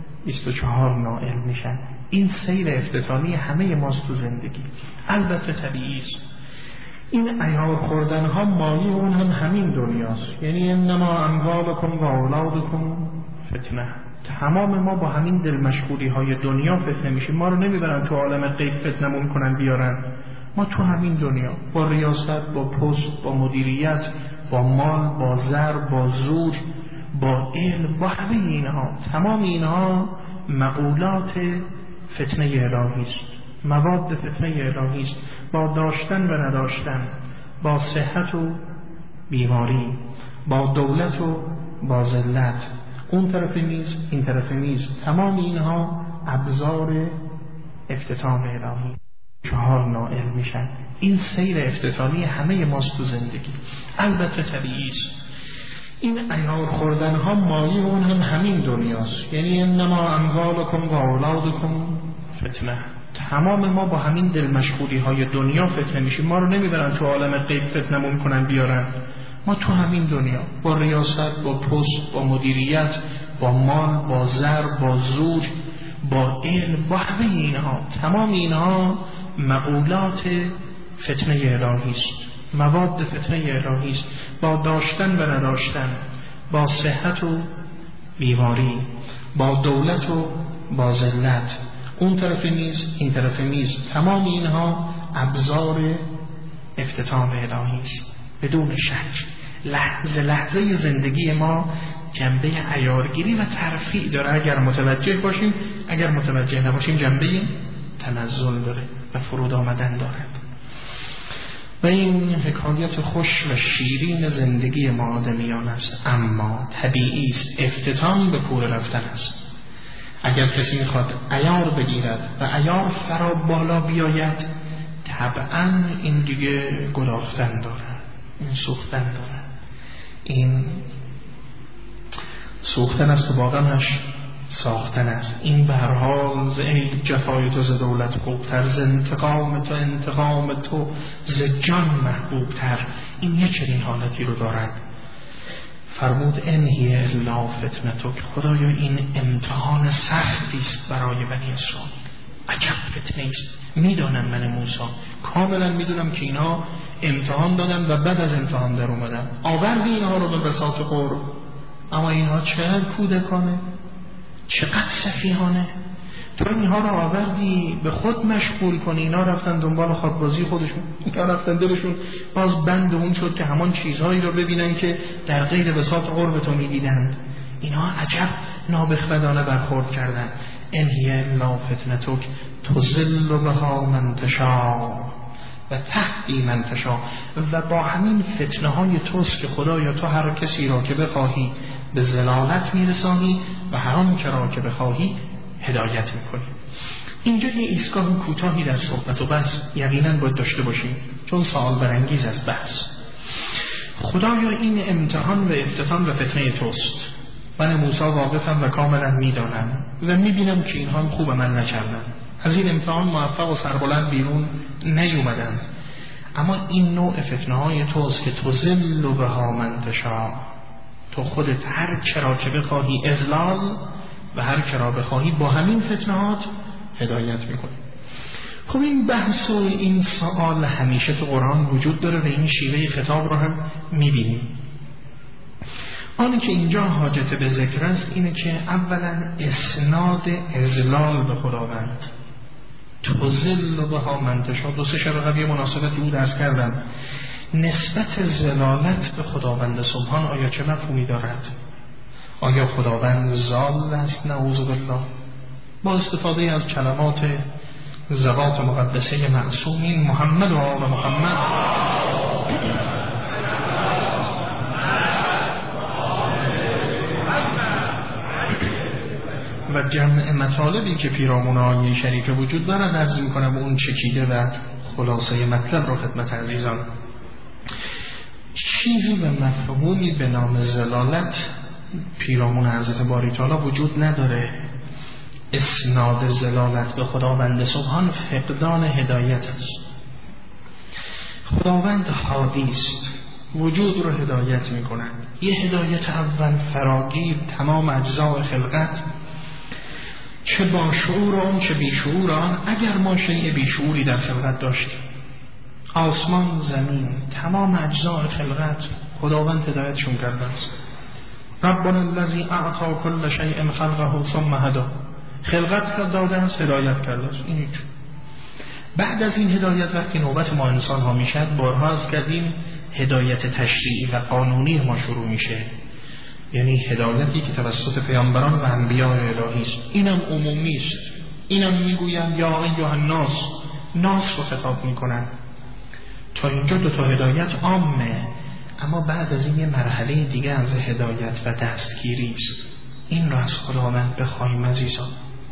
24 نائل میشن. این سیر افتتانی همه ماست تو زندگی. البته طبیعی است این عیار خوردن ها مایه اون هم همین دنیاست. یعنی انما اموالکم و اولادکم فتنه. تمام ما با همین دل مشغولی های دنیا فتنه میشیم. ما رو نمیبرن تو عالم غیب فتنمون کنن بیارن. ما تو همین دنیا با ریاست، با پست، با مدیریت، با مال، با زر، با زور، با علم، با همه اینها، تمام اینها مقولات فتنه الهی است، مواد فتنه الهی است. با داشتن و نداشتن، با صحت و بیماری، با دولت و با ذلت، اون طرف میز این طرف میز، تمام اینها ابزار افتتان الهی. 4 نائل میشن. این سیر افتتانی همه ماست تو زندگی. البته طبیعی است این عیار خوردن ها مایه اون هم همین دنیاست. یعنی انما اموالکم و اولادکم فتنه. تمام ما با همین دل مشغولی های دنیا فتنه میشیم. ما رو نمیبرن تو عالم غیب فتنمون کنن بیارن. ما تو همین دنیا با ریاست، با پست، با مدیریت، با مال، با زر، با زور، با علم، با همه اینها، تمام اینها مقولات فتنه الهی است، مواد فتنه الهی است. با داشتن و نداشتن، با صحت و بیماری، با دولت و با ذلت، اون طرف میز این طرف میز، تمام اینها ابزار افتتان الهی است. بدون شک لحظه لحظه زندگی ما جنبه عیارگیری و ترفیع داره اگر متوجه باشیم، اگر متوجه نباشیم جنبه تنزل داره و فرود آمدن داره. و این حکایت خوش و شیرین زندگی ما آدمیان است. اما طبیعی است افتتان به کور رفتن است. اگر کسی میخواد عیار بگیرد و عیار فرا بالا بیاید، طبعا این دیگه گداختن داره، این سوختن داره، این سوختن است و واقعاش ساختن است. این به هر حال ز عید جفای تو ز دولت خوبتر، ز انتقام تو انتقام تو ز جان محبوبتر. این یه چنین حالتی رو دارد. فرمود انهی الا فتنتک، خدایا این امتحان سختی است برای بنی اسرائیل. عجب فتنه است. میدانم من موسی کاملا میدونم که اینا امتحان دادن و بعد از امتحان در اومدن، آوردی اینها رو به بساط قرب، اما اینها چقدر کودکانه، چقدر سفیهانه. تو اینها رو آوردی به خود مشغول کنی، اینا رفتن دنبال خودبازی خودشون، اینا رفتن دلشون باز بند اون شد که همان چیزهایی رو ببینن که در غیر بساط قرب تو میدیدند. اینها عجب نابخردانه برخورد کردن. انهی الا فتنتک تضل بها من تشاء و تهدی من تشاء. و با همین فتنه های توست که خدایا تو هر کسی را که بخواهی به ضلالت میرسانی و هر آنچه را که بخواهی هدایت میکنی. اینجا یه ایستگاه کوتاهی در صحبت و بحث یقینا باید داشته باشیم، چون سوال برانگیز است بحث. خدایا این امتحان و افتتان و فتنه توست. من موسی واقفم و کاملا میدانم و میبینم که اینها هم خوب عمل نکردن، از این امتحان موفق و سربلند بیرون نیومدن. اما این نوع فتنه های توست که تضل بها من تشاء. تو خودت هر چرا که بخواهی اضلال و هر چرا بخواهی با همین فتنهات هدایت میکنی. خب این بحث و این سوال همیشه تو قرآن وجود داره و این شیوه خطاب رو هم میبینیم. آنی که اینجا حاجت به ذکر است اینه که اولا اسناد اذلال به خداوند، تضل بها من تشاء. دو سه شرقه مناسبتی بود درس کردم. نسبت ذلالت به خداوند سبحان آیا چه مفهومی دارد؟ آیا خداوند ضال است؟ نعوذ بالله. با استفاده از کلمات ذوات مقدسه معصومین محمد و آل محمد و و جمع مطالبی که پیرامون آیه شریف وجود دارد عرض می‌کنم اون چکیده و خلاصه مطلب رو خدمت عزیزان. چیزی و مفهومی به نام زلالت پیرامون حضرت باری تعالی وجود نداره. اسناد زلالت به خداوند سبحان فقدان هدایت است. خداوند هادی است، وجود رو هدایت میکنن. یه هدایت اول فراگیر تمام اجزاء خلقت، چه با شعور آن چه بی شعور آن. اگر ما شیء بی شعوری در خلقت داشتیم، آسمان، زمین، تمام اجزاء خلقت خداوند هدایتشون کرده است. ربنا الذی اعطی کل شیء خلقه ثم هدی، خلقت داده است، هدایت کرده است. این هیچ. بعد از این هدایت وقتی نوبت ما انسان ها میشد، بارها از کردیم هدایت تشریعی و قانونی ما شروع میشه، یعنی هدایتی که توسط پیامبران و انبیاء الهی است. اینم عمومی است، اینم میگویند یا ایها الناس، ناس رو خطاب میکنن. تا اینجا دو تا هدایت عامه، اما بعد از این یه مرحله دیگه از هدایت و دستگیری است. این را از خداوند بخوایم عزیزان.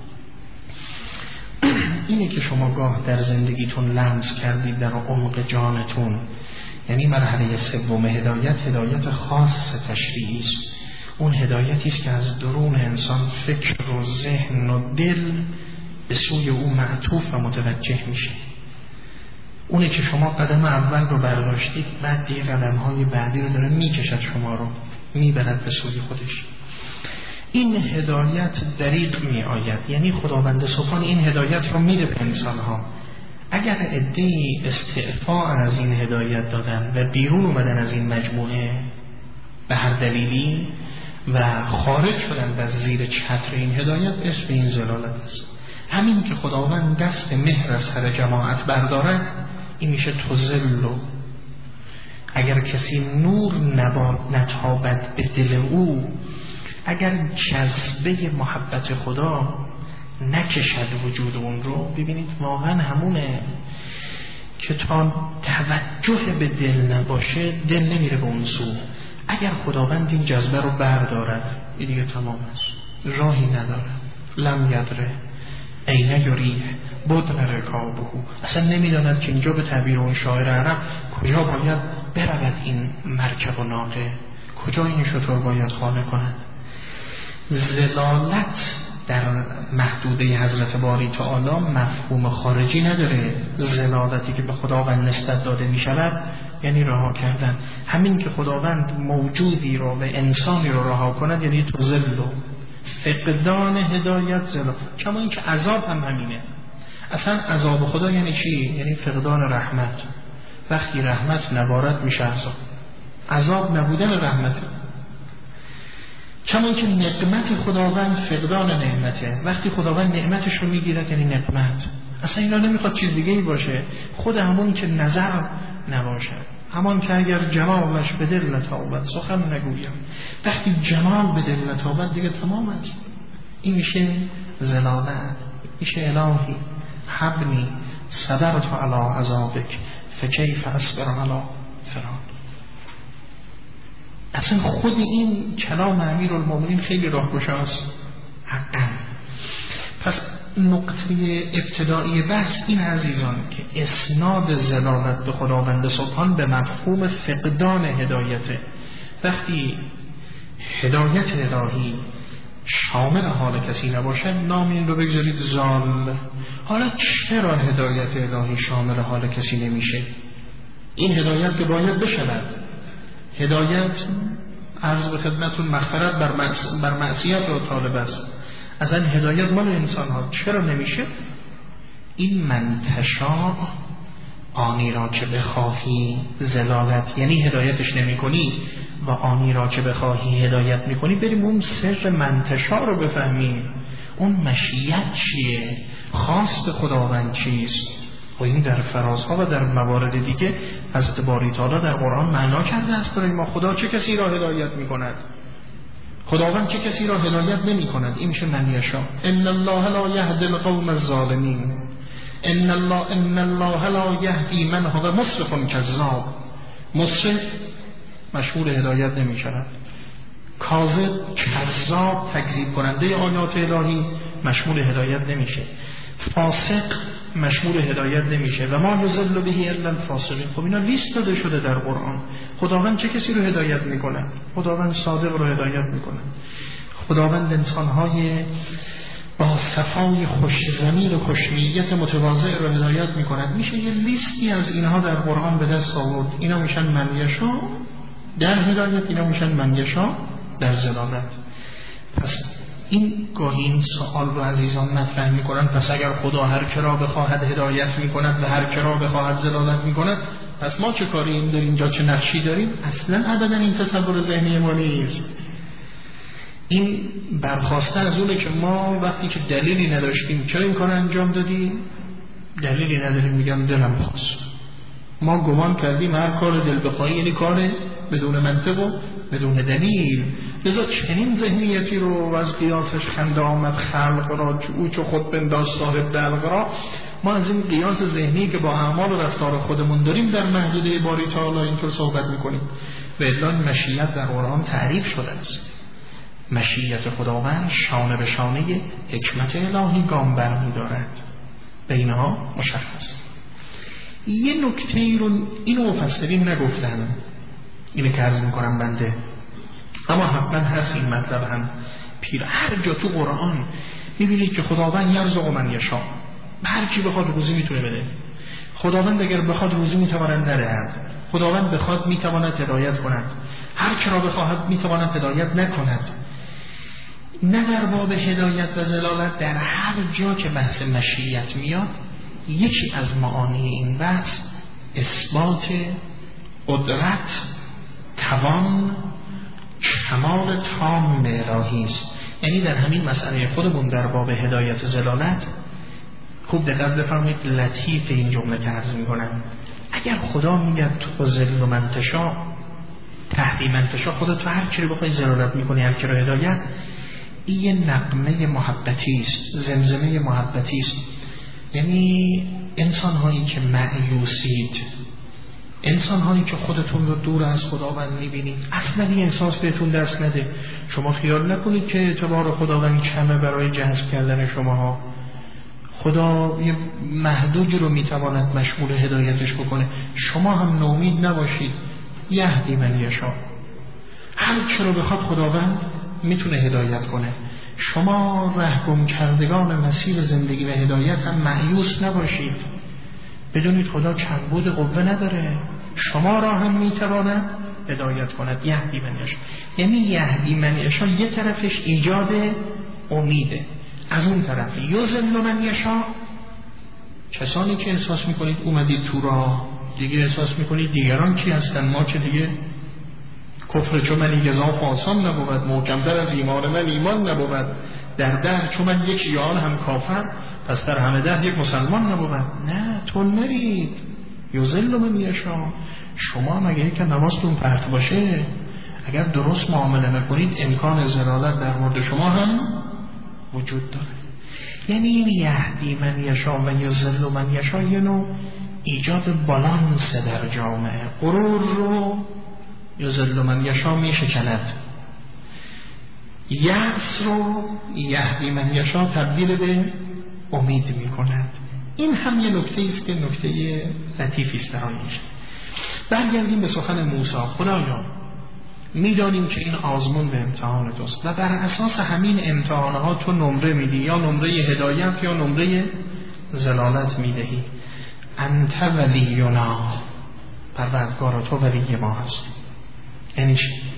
اینه که شما گاه در زندگیتون لمس کردید در عمق جانتون، یعنی مرحله سوم هدایت، هدایت خاص تشریعی است. اون هدایتی است که از درون انسان فکر و ذهن و دل به سوی او معطوف و متوجه میشه. اونه که شما قدم اول رو برداشتید، بعد دیگه قدم‌های بعدی رو داره میکشد، شما رو میبرد به سوی خودش. این هدایت دریغ می آید، یعنی خداوند سبحان این هدایت رو میده به انسان‌ها. اگر عده‌ای استعفاء از این هدایت دادن و بیرون اومدن از این مجموعه به هر دلیلی و خارج شدن از زیر چتر این هدایت، اسم این زلالت است. همین که خداوند دست مهر از سر جماعت بردارد، این میشه تزلو. اگر کسی نور نتابد به دل او، اگر جذبه محبت خدا نکشد وجود اون رو، ببینید واقعا همونه که تا توجه به دل نباشه، دل نمیره به اون سو. اگر خداوند این جذبه رو بردارد، این دیگه تمام است، راهی نداره. لم یدره این یریح بدر رکابه، اصلا نمیداند که اینجا به تعبیر اون شاعر عرب کجا باید برود این مرکب و ناقه، کجا این شتر باید خانه کند. زلالت در محدوده حضرت باری تعالی مفهوم خارجی نداره. زلالتی که به خداوند نسبت داده می شود یعنی رها کردن. همین که خداوند موجودی رو و انسانی رو رها کند یعنی تزلو، فقدان هدایت، زلال. کما این که عذاب هم همینه. اصلا عذاب خدا یعنی چی؟ یعنی فقدان رحمت. وقتی رحمت نبارد میشه عذاب. عذاب نبودن رحمته. کما اینکه نقمت خداوند فقدان نعمته. وقتی خداوند نعمتش رو میگیرد یعنی نقمت. اصلا اینا نمیخواد چیز دیگه ای باشه، خود همون که نظر نباشد، همان که اگر جمالش به دل نتابد سخن نگویم. وقتی جمال به دل نتابد دیگه تمام است. این میشه زلالت، میشه الهی حبنی صدرت علی عذابک فکیف اصبر علی فران. اصلا خود این کلام امیرالمومنین خیلی راهگشاست حقا. پس نقطه ابتدایی بحث این عزیزان که اسناد زلالت به خداوند سبحان به مفهوم فقدان هدایته. وقتی هدایت الهی شامل حال کسی نباشد، نام این رو بگذارید زال. حالا چرا هدایت الهی شامل حال کسی نمیشه؟ این هدایت که باید بشود، هدایت عرض به خدمتون مغفرت بر معصیت را طالب است. از این هدایت مال انسان ها چرا نمیشه؟ این منتشا آنی را که بخواهی زلالت، یعنی هدایتش نمی کنی و آنی را که بخواهی هدایت می کنی. بریم اون سر منتشا رو بفهمیم. اون مشیت چیه؟ خواست خداوند چیست؟ و این در فرازها و در موارد دیگه حضرت باری تعالی در قرآن معنا کرده است برای ما. خدا چه کسی را هدایت می کند؟ خداوند چه کسی را هدایت نمی کند؟ این میشه من یشاء. ان الله لا یهدی القوم الظالمین. ان الله لا یهدی من هو مسرف کذاب. مسرف مشمول هدایت نمی شود. کاذب، کذاب، تکذیب کننده آیات الهی مشمول هدایت نمیشه. فاسق مشمول هدایت نمیشه. و ما یضل به الا الفاسقین. خب اینا لیست داده شده در قرآن. خداوند چه کسی رو هدایت میکنه؟ خداوند صادق رو هدایت میکنه. خداوند انسانهای با صفای خوش ضمیر و خوش نیت متواضع رو هدایت میکند. میشه یه لیستی از اینها در قرآن به دست آورد. اینا میشن من یشا در هدایت، اینا میشن من یشا در ضلالت. پس این گاهی این سوال رو عزیزان مطرح میکنن، پس اگر خدا هر که را بخواهد هدایت میکند و هر که را بخواهد ضلالت میکند، پس ما چه کاریم در اینجا، چه نقشی داریم؟ اصلا ابدا این تصور ذهنی ما نیست. این برخواسته از اونه که ما وقتی که دلیلی نداشتیم چرا این کار انجام دادیم؟ دلیلی نداریم، میگم دلم خواست. ما گمان کردیم هر کار دل بخواهی یعنی کار بدون منطق و بدون دلیل. لذا چنین ذهنیتی رو از قیاسش خنده آمد خلق را، او چو خود بنداز صاحب دلق را. ما از این قیاس ذهنی که با اعمال و رفتار خودمون داریم در محدوده باری تعالی اینطور صحبت میکنیم. و الا مشیت در قرآن تعریف شده است. مشیت خداوند شانه به شانه حکمت الهی گام برمی‌دارد، بینها مشخص. یه نکته رو اینو مفسرین نگفتن، اینو که عرض میکنم بنده، اما حتما هست این مطلب هم پیر. هر جا تو قرآن میبینید که خداوند یرزق من یشاء، هر کی بخواد روزی میتونه بده. خداوند اگر بخواد روزی میتواند ندهد. خداوند بخواد میتواند هدایت کند، هر کی را بخواهد میتواند هدایت نکند. نه در باب هدایت و ضلالت، در هر جا که بحث مشیت میاد، یکی از معانی این بحث اثبات قدرت، توان، کمال تام الهی است. یعنی در همین مسئله خودمون در باب هدایت و ضلالت خوب دقت بفرمایید، لطیف این جمله که عرض میکنم. اگر خدا میگه تو ذل من تشاء، تهدی من تشاء، خدا تو هر کی رو بخوای ضلالت میکنی، هر کی رو هدایت، این یه نغمه محبتی است، زمزمه محبتی است. یعنی انسان هایی که مایوسید، انسان هایی که خودتون رو دور از خداوند میبینید، اصلا این احساس بهتون دست نده. شما خیال نکنید که اعتبار خداوند کمه برای جذب کردن شماها. خدا یه محدودی رو میتواند مشمول هدایتش بکنه. شما هم ناامید نباشید. یهدی من یشاء، هر کی رو بخواد خداوند میتونه هدایت کنه. شما رهگم کردگان مسیر زندگی و هدایت هم مایوس نباشید. بدونید خدا کمبود قوه نداره، شما را هم میتواند هدایت کند. یهدی من یشاء، یعنی یهدی من یشاء یه طرفش ایجاد امیده، از اون طرف یضل من یشاء، کسانی که احساس میکنید اومدید تو راه، دیگه احساس میکنید دیگران کی هستن، ما که دیگه کفر چون من گزاف آسان نبود، محکمتر از ایمان من ایمان نبود، در چون من یک یان هم کافر، پس در همه در یک مسلمان نبود. نه، تو نرید. یضل من یشاء، شما مگه که نمازتون پرت باشه، اگر درست معامله نکنید امکان ضلالت در مورد شما هم وجود داره. یعنی این یهدی من یشاء و یضل من یشاء یه نوع ایجاد بالانس در جامعه. غرور رو یضل من یشاء می شکند، یأس رو یهدی من یشاء تبدیل به امید می کند. این هم یه نکته است که نکته لطیفی است برایش. برگردیم به سخن موسی. خدایا میدانیم که این آزمون به امتحان توست و بر اساس همین امتحانها تو نمره میدی، یا نمره هدایت یا نمره ضلالت میدهی. انت ولینا، پروردگار تو ولی ما هستی. یعنی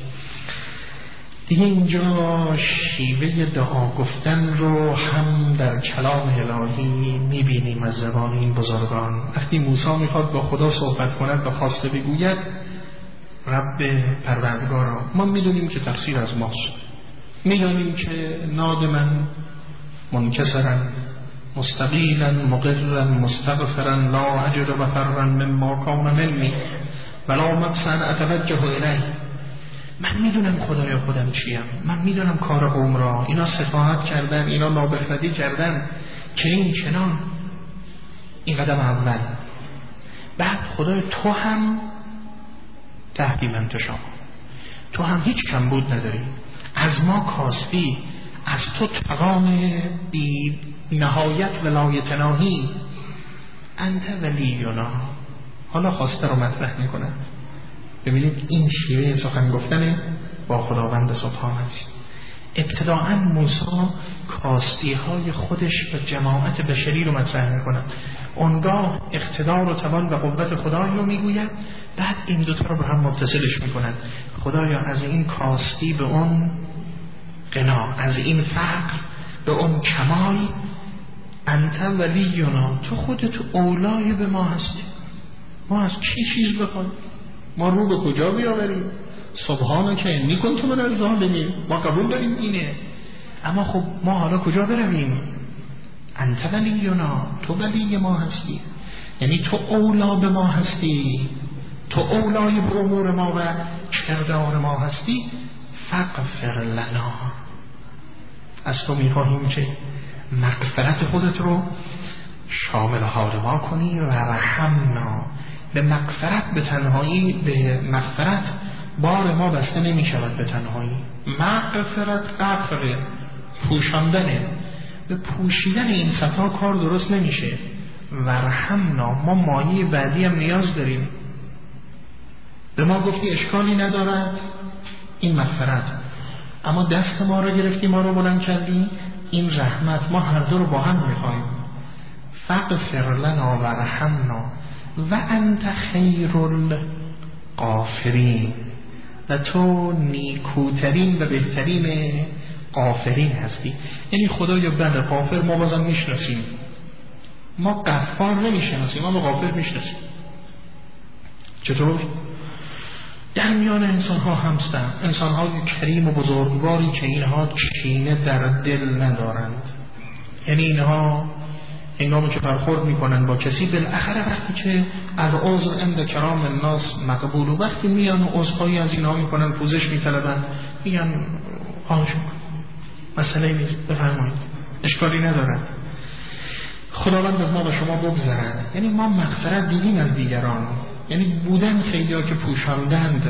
دیگه اینجا شیوه دعا گفتن رو هم در کلام الهی میبینیم از زبان این بزرگان. وقتی موسی میخواد با خدا صحبت کند و خواسته بگوید رب پروردگارا، ما میدونیم که تقصیر از ماست، میدونیم که نادما منکسرا مستقیلا مقرا مستغفرا لا اجد بفرا مما کان منی ولا مقصا اتوجه الیه. من میدونم خدای خودم چیم، من میدونم کار قوم را، اینا سفاهت کردن، اینا نابخردی کردن، چنین چنان. این قدم اول. بعد خدای تو هم تهدی من تشاء، تو هم هیچ کمبود نداری، از ما کاستی، از تو تمام بی نهایت ولایت ناهی، انت ولینا. حالا خواسته رو مطرح میکنه. ببینید این شیوه سخن گفتن با خداوند سبحان است. ابتداءً موسی کاستی های خودش به جماعت بشری رو مطرح میکنه، اونگاه اقتدار و توان و قوت خدای رو میگوید، بعد این دوتا رو به هم متصلش میکنن. خدایا از این کاستی به اون غنا، از این فقر به اون کمال، انت ولینا، تو خودت اولای به ما هستی. ما از کی چیز بخوایم؟ ما رو به کجا بیاوریم؟ سبحانک انی کنت من الظالمین. ما قبول داریم اینه، اما خب ما حالا کجا برویم؟ انت ولینا، تو ولی ما هستی، یعنی تو اولا به ما هستی، تو اولای به امور ما و کردار ما هستی. فاغفر لنا، از تو میخواهیم که مغفرت خودت رو شامل حال ما کنی و رحمنا. به مغفرت به تنهایی، به مغفرت بار ما بسته نمی شود به تنهایی. مغفرت غفره، پوشاندنه، به پوشیدن این خطا کار درست نمیشه. و رحمنا، ما مایه بعدی هم نیاز داریم. به ما گفتی اشکالی ندارد این مغفرت، اما دست ما رو گرفتی، ما رو بلند کردی، این رحمت. ما هر دو رو با هم میخوایم. فاغفر لنا و رحمنا و انت خیر الغافرین، و تو نیکوترین و بهترین غافرین هستی. یعنی خدایا بله غافر ما بازم میشناسیم، ما غفار نمیشناسیم، ما غافر میشناسیم. چطور؟ در میان انسان ها هستند انسان های کریم و بزرگواری که اینها کینه در دل ندارند. یعنی اینها هنگامی که برخورد میکنن با کسی، بالاخره وقتی که العذر عند کرام الناس مقبول، و وقتی میان و عذرخواهی از اینها میکنن، پوزش میطلبن، میگن خواهشون مسئله نیست، بفرمایید، اشکالی ندارد، خداوند از ما و شما بگذرد. یعنی ما مغفرت دیدیم از دیگران، یعنی بودن خیلی ها که پوشاندند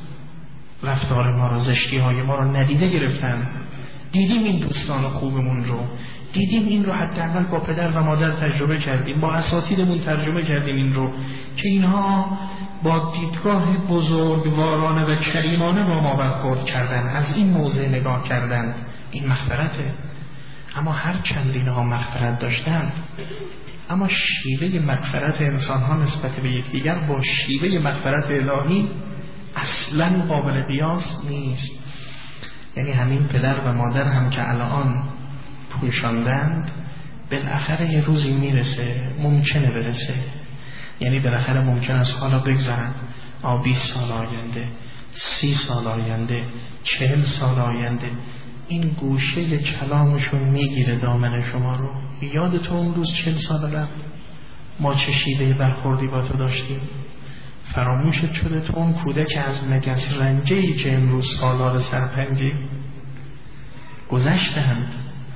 رفتار ما رو، زشتی های ما رو ندیده گرفتن. دیدیم این دوستان خوبمون رو، دیدیم این رو حداقل با پدر و مادر تجربه کردیم، با اساتیدمون ترجمه کردیم این رو که اینها با دیدگاه بزرگوارانه و کریمانه با ما برخورد کردن، از این موضع نگاه کردن. این مغفرته. اما هر چند اینها مغفرت داشتن، اما شیوه مغفرت انسان ها نسبت به یکدیگر با شیوه مغفرت الهی اصلا قابل قیاس نیست. یعنی همین پدر و مادر هم که الان پوشاندند، بالاخره یه روزی میرسه، ممکنه برسه، یعنی بالاخره ممکن است حالا بگذارن 20 سال آینده، 30 سال آینده، 40 سال آینده، این گوشه کلامشون میگیره دامن شما رو. یادت اون روز 40 سال قبل ما چه شیوه برخوردی با تو داشتیم؟ فراموشت شده تو اون کودک از مگس رنجه‌ای که امروز سالار سرپنجی گذشتند،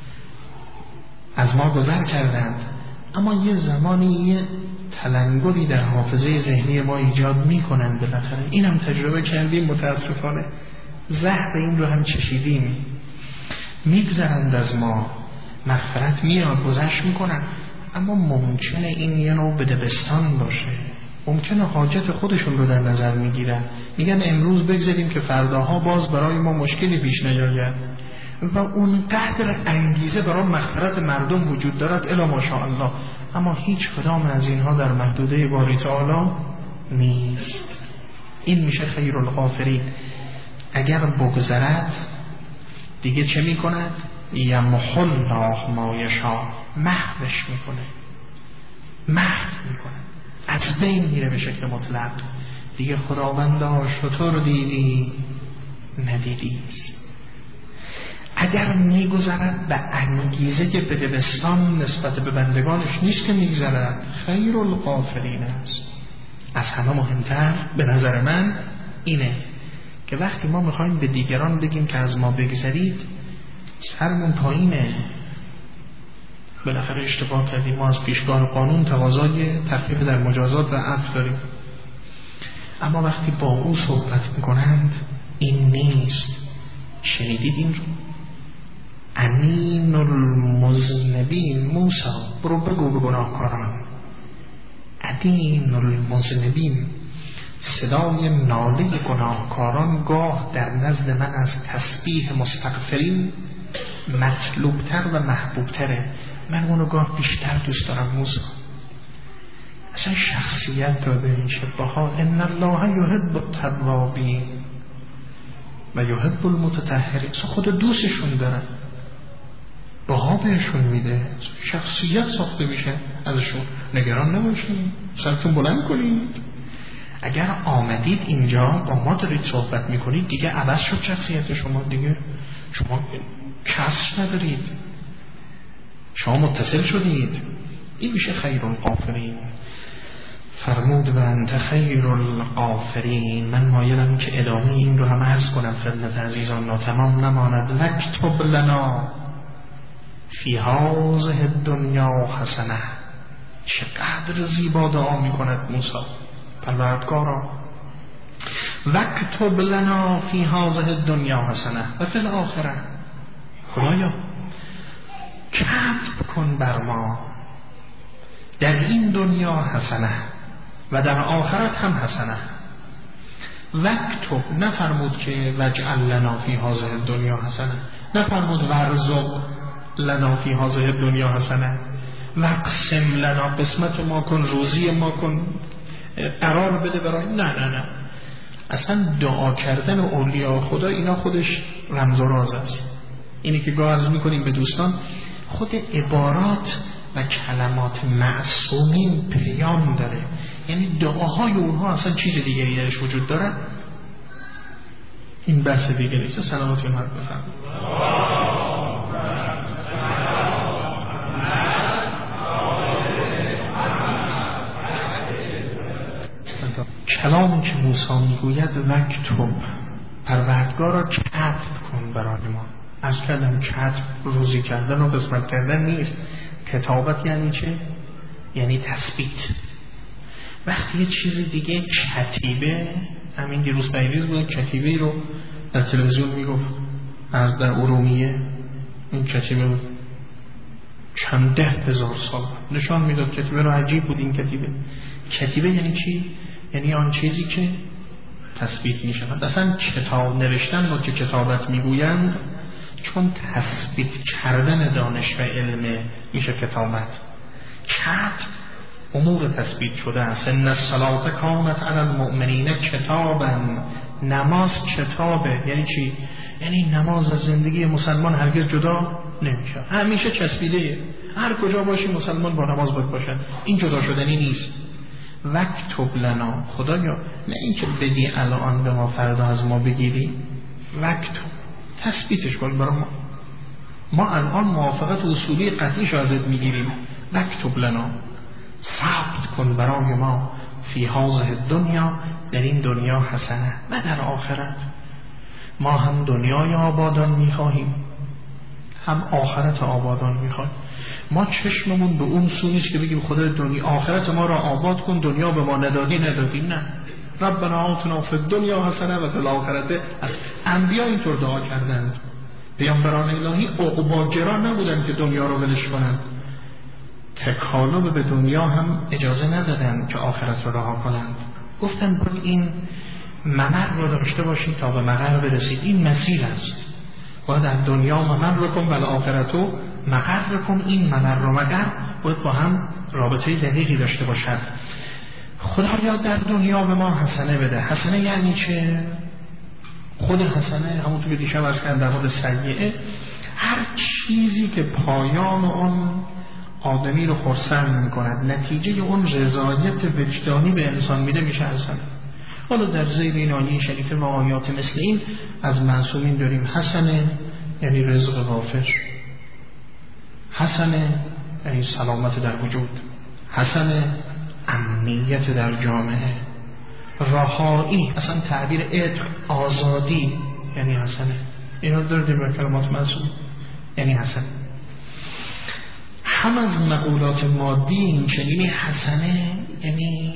از ما گذر کردند، اما یه زمانی یه تلنگری در حافظه ذهنی ما ایجاد میکنند. بالاخره اینم تجربه کردیم، متاسفانه زهر این رو هم چشیدیم. میگذرند از ما، مغفرت میاد، گذشت میکنن، اما ممکنه این یه نوع بدبستان باشه، ممکنه حاجت خودشون رو در نظر میگیرن، میگن امروز بگذاریم که فرداها باز برای ما مشکلی پیش نیاید، و اونقدر انگیزه برای مغفرت مردم وجود دارد الا ماشاءالله، اما هیچ کدام از اینها در محدوده باری تعالی نیست. این میشه خیر الغافرین. اگر بگذرد دیگه چه میکند؟ یمحو الله ما یشاء، محوش میکنه، محو میکنه، از بین میره به شکل مطلق. دیگه خداوندا شطور دیدی ندیدی. اگر میگذرد به انگیزه که بدبستان نسبت به بندگانش نیست که میگذرد، خیر الغافرین است. از همه مهمتر به نظر من اینه که وقتی ما میخوایم به دیگران بگیم که از ما بگذرید، سرمون پایینه، بالاخره اشتباه کردیم، ما از پیشگاه قانون تقاضای تخفیف در مجازات و عفو داریم، اما وقتی با او صحبت میکنند این نیست. شنیدید این رو؟ امین المذنبین، موسی برو بگو به گناهکاران. امین المذنبین، صدای ناله گناهکاران گاه در نزد من از تسبیح مستغفرین مطلوبتر و محبوبتره. من اونو گاه بیشتر دوست دارم. موسی اصلا شخصیت داده میشه باها. ان الله یحب التوابین و یحب المتطهرین. خود دوستشون دارن، باها بهشون میده، شخصیت ساخته میشه ازشون. نگران نباشید، سرتون بلند کنید. اگر آمدید اینجا با ما دارید صحبت میکنید، دیگه عوض شد شخصیت شما، دیگه شما کسر ندارید، شما متصل شدید. این میشه خیر الغافرین. فرمود و انت خیر الغافرین. من مایلم که ادامه این رو هم عرض کنم خدمت عزیزان ناتمام نماند. وکتب لنا فی هذه الدنیا حسنه. چقدر زیبا دعا میکند موسی. پروردگارا وکتب لنا فی هذه الدنیا حسنه و فی الاخره. خدایا کتب کن بر ما در این دنیا حسنه و در آخرت هم حسنه. وکتب نفرمود که وجعل لنا فی هذه الدنیا حسنه، نفرمود ورزق لنا فی هذه الدنیا حسنه، وقسم لنا، قسمت ما کن، روزی ما کن، قرار بده برای. نه اصلا دعا کردن اولیاء خدا اینا خودش رمز و راز است. اینی که گاه عرض میکنیم به دوستان، خود عبارات و کلمات معصومین پیام داره. یعنی دعاهای اونها اصلا چیز دیگری درش وجود داره. این بحث دیگری است. سلامتی مرد بفرمایید. کلامی که موسی میگوید وکتب، پروردگارا کتب کن برای ما. از کلم کتب روزی کردن و قسمت کردن نیست. کتابت یعنی چه؟ یعنی تثبیت. وقتی یه چیز دیگه کتیبه، همین دیروز پیروز بود کتیبه رو در تلویزیون میگفت از در ارومیه، این کتیبه بود چند 10,000 سال نشان میداد. کتیبه رو عجیب بود این کتیبه یعنی چی؟ یعنی آن چیزی که تثبیت می شود. اصلا کتاب نوشتن رو که کتابت میگویند چون تثبیت کردن دانش و علم میشه کتابت. کتب امور تثبیت شده است. ان الصلاة کانت علی المؤمنین کتابا. نماز کتابه. یعنی چی؟ یعنی نماز از زندگی مسلمان هرگز جدا نمیشه، همیشه چسبیده. هر کجا باشی مسلمان با نماز باید باشد. این جدا شدنی نیست. وکتب لنا، خدایا نه اینکه بدی الان به ما فردا از ما بگیری، وکتب تثبیتش کن برای ما الان موافقت اصولی قطعیش ازت میگیریم. وکتب لنا، ثبت کن برای ما فی هذه الدنیا، در این دنیا حسنه و در آخرت. ما هم دنیای آبادان میخواهیم هم آخرت آبادان میخواهیم. ما چشممون به اون سو نیست که بگیم خدا دنیا آخرت ما را آباد کن، دنیا به ما ندادی. نه، ربنا آتنا فی الدنیا حسنه و فی الاخره. از انبیا اینطور دعا کردند. پیامبران الهی عقباگرا نبودند که دنیا رو ولش کنند. تکالب به دنیا هم اجازه ندادند که آخرت رو رها کنند. گفتند برو این ممر رو داشته باشید تا به مقر برسید. این مسیر است. باید در دنیا ممر کن ولی آخرتو مقر کن. این ممر و مقر باید با هم رابطه دقیقی داشته باشد. خدایا در دنیا به ما حسنه بده. حسنه یعنی چه؟ خود حسنه همونطور که دیشب عرض کردم در مورد سیئه، هر چیزی که پایان اون آدمی رو خرسند میکند، نتیجه اون رضایت وجدانی به انسان میده، میشه حسنه. حالا در زیر این آیه شریفه و آیات مثل این از معصومین داریم. حسنه یعنی رزق وافر، حسنه یعنی سلامت در وجود، حسنه امنیت در جامعه، رهایی، اصلا تعبیر عتق آزادی یعنی حسنه. اینا داریم به کلمات معصوم یعنی حسنه. هم از مقولات مادی این چنینی حسنه یعنی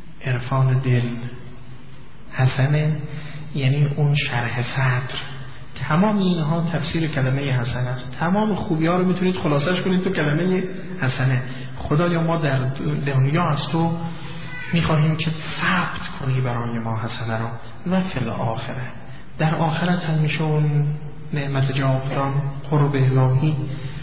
عرفان دل، حسنه یعنی اون شرح صدر، تمام اینها تفسیر کلمه حسنه است. تمام خوبی ها رو میتونید خلاصش کنید تو کلمه حسنه. خدایا ما در دنیا از تو میخواهیم که ثبت کنی برای ما حسنه را و فی الاخره، در آخرت هم میشه اون نعمت جاودان، قرب الهی،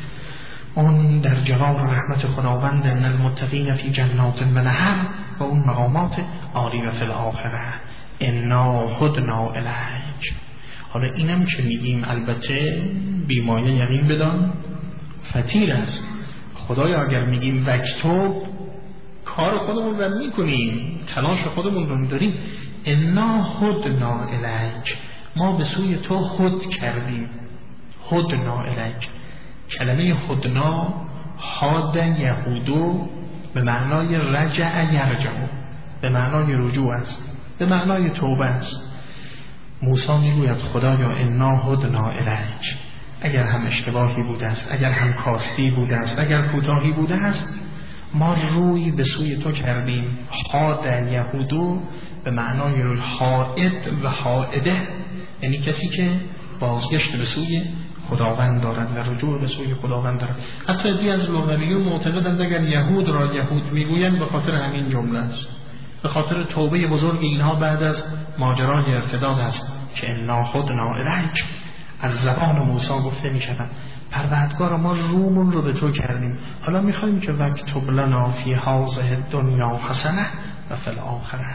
اون در جلال رحمت خداوند ان المتقین فی جنات و نهر و اون مقامات عالی و فی الاخره انا هدنا الیک. حالا اینم که میگیم البته بیمایه یقین بدان فطیر است. خدایا اگر میگیم وکتب، کار خودمون رو میکنیم، تلاش خودمون رو داریم. انا هدنا الیک، ما به سوی تو هد کردیم. هدنا الیک، کلمه هدنا حاد یهودو به معنای رجع یرجع، به معنای رجوع است، به معنای توبه است. موسی میگوید خدایا انا هدنا الیک، اگر هم اشتباهی بوده است، اگر هم کاستی بوده است، اگر کوتاهی بوده است، ما روی به سوی تو کردیم. حاد یهودو به معنای روی، حائد و حائده یعنی کسی که بازگشت به سوی خداوند دارد و رجوع به سوی خداوند دارد. حتی ادعی از لغویون معتقدند اگر یهود را یهود میگویند به خاطر همین جمله است، به خاطر توبه بزرگ اینها بعد از ماجرای ارتداد است که انا هدنا الیک از زبان موسی گفته می شود پروردگار ما رومون رو به تو کردیم، حالا میخوایم که وکتب لنا فی هذه الدنیا حسنه و فی الاخره.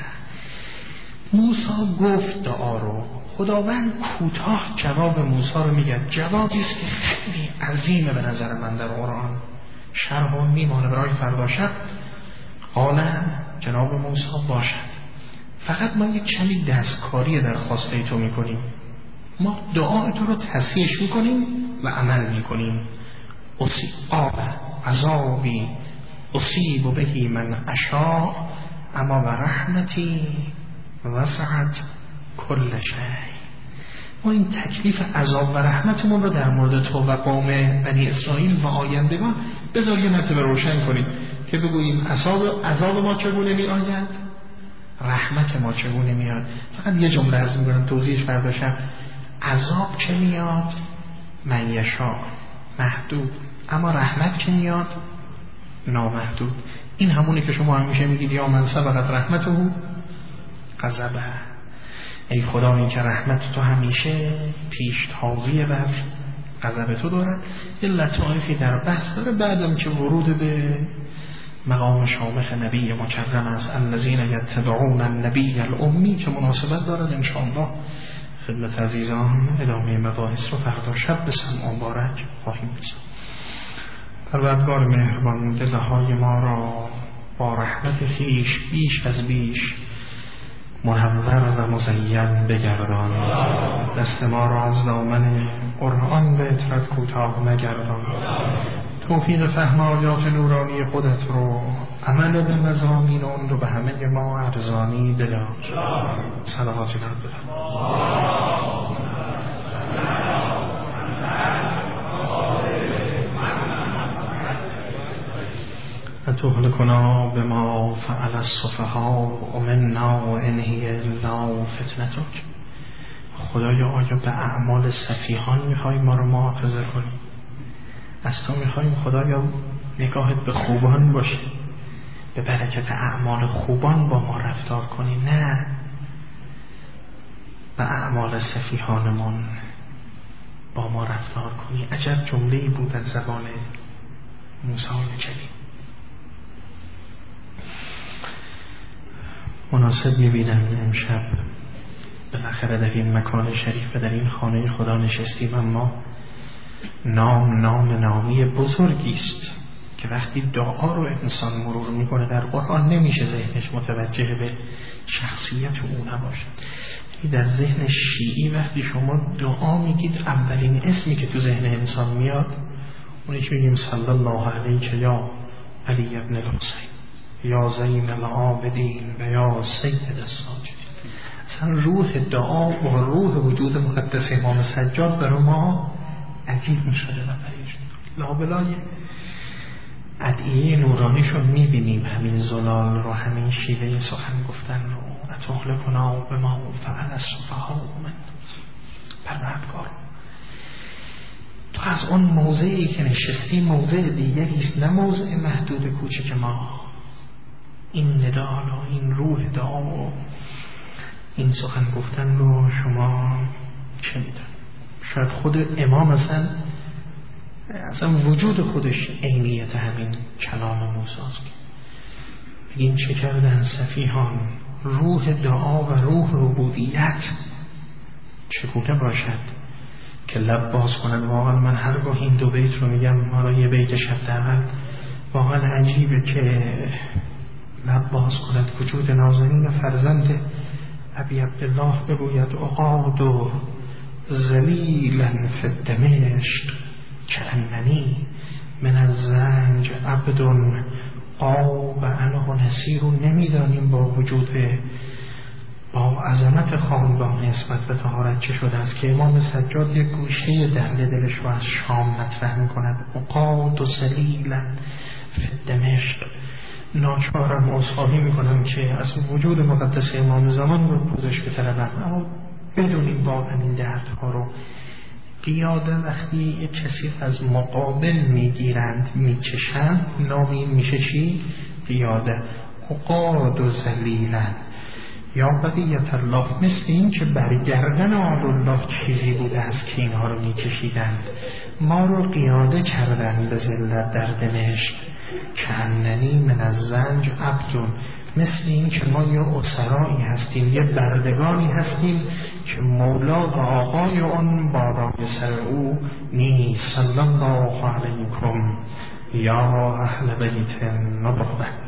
موسی گفت دعا رو، خداوند کوتاه جواب موسی رو میگه، جوابی است که خیلی عظیمه به نظر من در قرآن، شرح میمانه برای فردا شب. قال جناب موسی باشد، فقط ما یک کمی دستکاری در خواسته تو میکنیم، ما دعای تو رو تصحیحش میکنیم و عمل میکنیم. اصیب عذابی اصیب بهی من اشاء اما و رحمتی وسعت کل شیء. ما این تکلیف عذاب و رحمتمون رو در مورد تو و قوم بنی اسرائیل و آیندگان بذار یه مرتبه روشن کنیم که بگوییم عذاب ما چگونه می آید، رحمت ما چگونه میاد. فقط یه جمله عرض می‌کنم توضیحش فردا شب. عذاب که میاد من یشاء محدود، اما رحمت که میاد نامحدود. این همونه که شما همیشه میگید یا من سبقت رحمته غضبه، ای خدا این که رحمت تو همیشه پیش تازیه بر غضب تو دارد. یه لطایفی در بحث داره بعدم که ورود به مقام شامخ نبی مکرم است الذین یتبعون النبی الامی که مناسبت دارد انشاءالله. خدمت عزیزان ادامه مباحث رو فردا شب به سمع مبارک خواهیم رساند. پروردگار مهربان دلهای ما را با رحمت خویش بیش از بیش منور و مزین بگردان، دست ما را از دامن قرآن به اطرت کوتاه نگردان، توفیق فهم آیات نورانی خودت رو، عمل به مضامین اون رو به همه ما ارزانی بدار. صلواتی را بدار. اتهلكنا بما فعل السفهاء منا وان هي الا فتنتک. خدایا آیا به اعمال سفیهان میخوای ما رو مؤاخذه کنی؟ از تو میخوایم خدایا نگاهت به خوبان باشه، به برکت اعمال خوبان با ما رفتار کنی، نه به اعمال سفیهانمون با ما رفتار کنی. عجب جمله‌ای بود از زبان موسی کلیم. مناسب می‌بینم امشب بالاخره در این مکان شریف و در این خانه خدا نشستیم، اما نام نامی بزرگی است که وقتی دعا رو انسان مرور میکنه در قرآن نمیشه ذهنش متوجه به شخصیت او نباشد. در ذهن شیعی وقتی شما دعا میگید اولین اسمی که تو ذهن انسان میاد اونش میگیم صلی الله علیک یا علی ابن الحسین یا زین العابدین و یا سید الساجدین. اصلا روح دعا و روح وجود مقدس امام سجاد برای ما عجیب میشده و پریش لابلای ادعیه نورانیشون میبینیم همین زلال رو، همین شیوه سخن گفتن رو. اتهلکنا بما فعل السفهاء من. پروردگار تو از اون موضعی که نشستی موضع دیگری است، نه موضع محدود کوچک ما. این ندا و این روح دعا و این سخن گفتن رو شما چه میدونید؟ شاید خود امام اصلا وجود خودش عینیت همین کلام موسی است. بگین چه کردن سفیهان، روح دعا و روح عبودیت چگونه باشد که لب باز کند. واقعا من هرگاه این دو بیت رو میگم، ما را یه بیت شب درمل واقعا عجیبه که لب باز کند وجود نازنین فرزند ابی عبدالله بگوید اقاد و ذلیلا فی دمشق کأننی من الزنج عبد قاب عنه نصیر. نمیدانیم با وجود با عظمت خانگاه نسبت به طهارت چه شده است که امام سجاد یک گوشه درد دلش رو از شام مطرح می‌کند. اقاد و ذلیلا فی دمشق. ناچارم عذرخواهی میکنم که از وجود مقدس امام زمان رو پوزش بطلبم، اما بدونیم واقعا این دردها رو قیاده وقتی یک کسی از مقابل میگیرند میکشند، نامی میشه چی؟ قیاده. عقاد و ذلیلن یا بقیت الله، مثل این که برگردن آل الله چیزی بوده است که اینها رو میکشیدند، ما رو قیاده کردن به ذلت در دمشق. کأننی من الزنج عبد، مثل این که ما یه اسرایی هستیم، یه بردگانی هستیم که مولا و آقای اون بالای سر او نیست. صلی الله علیکم یا اهل بیت نبوة.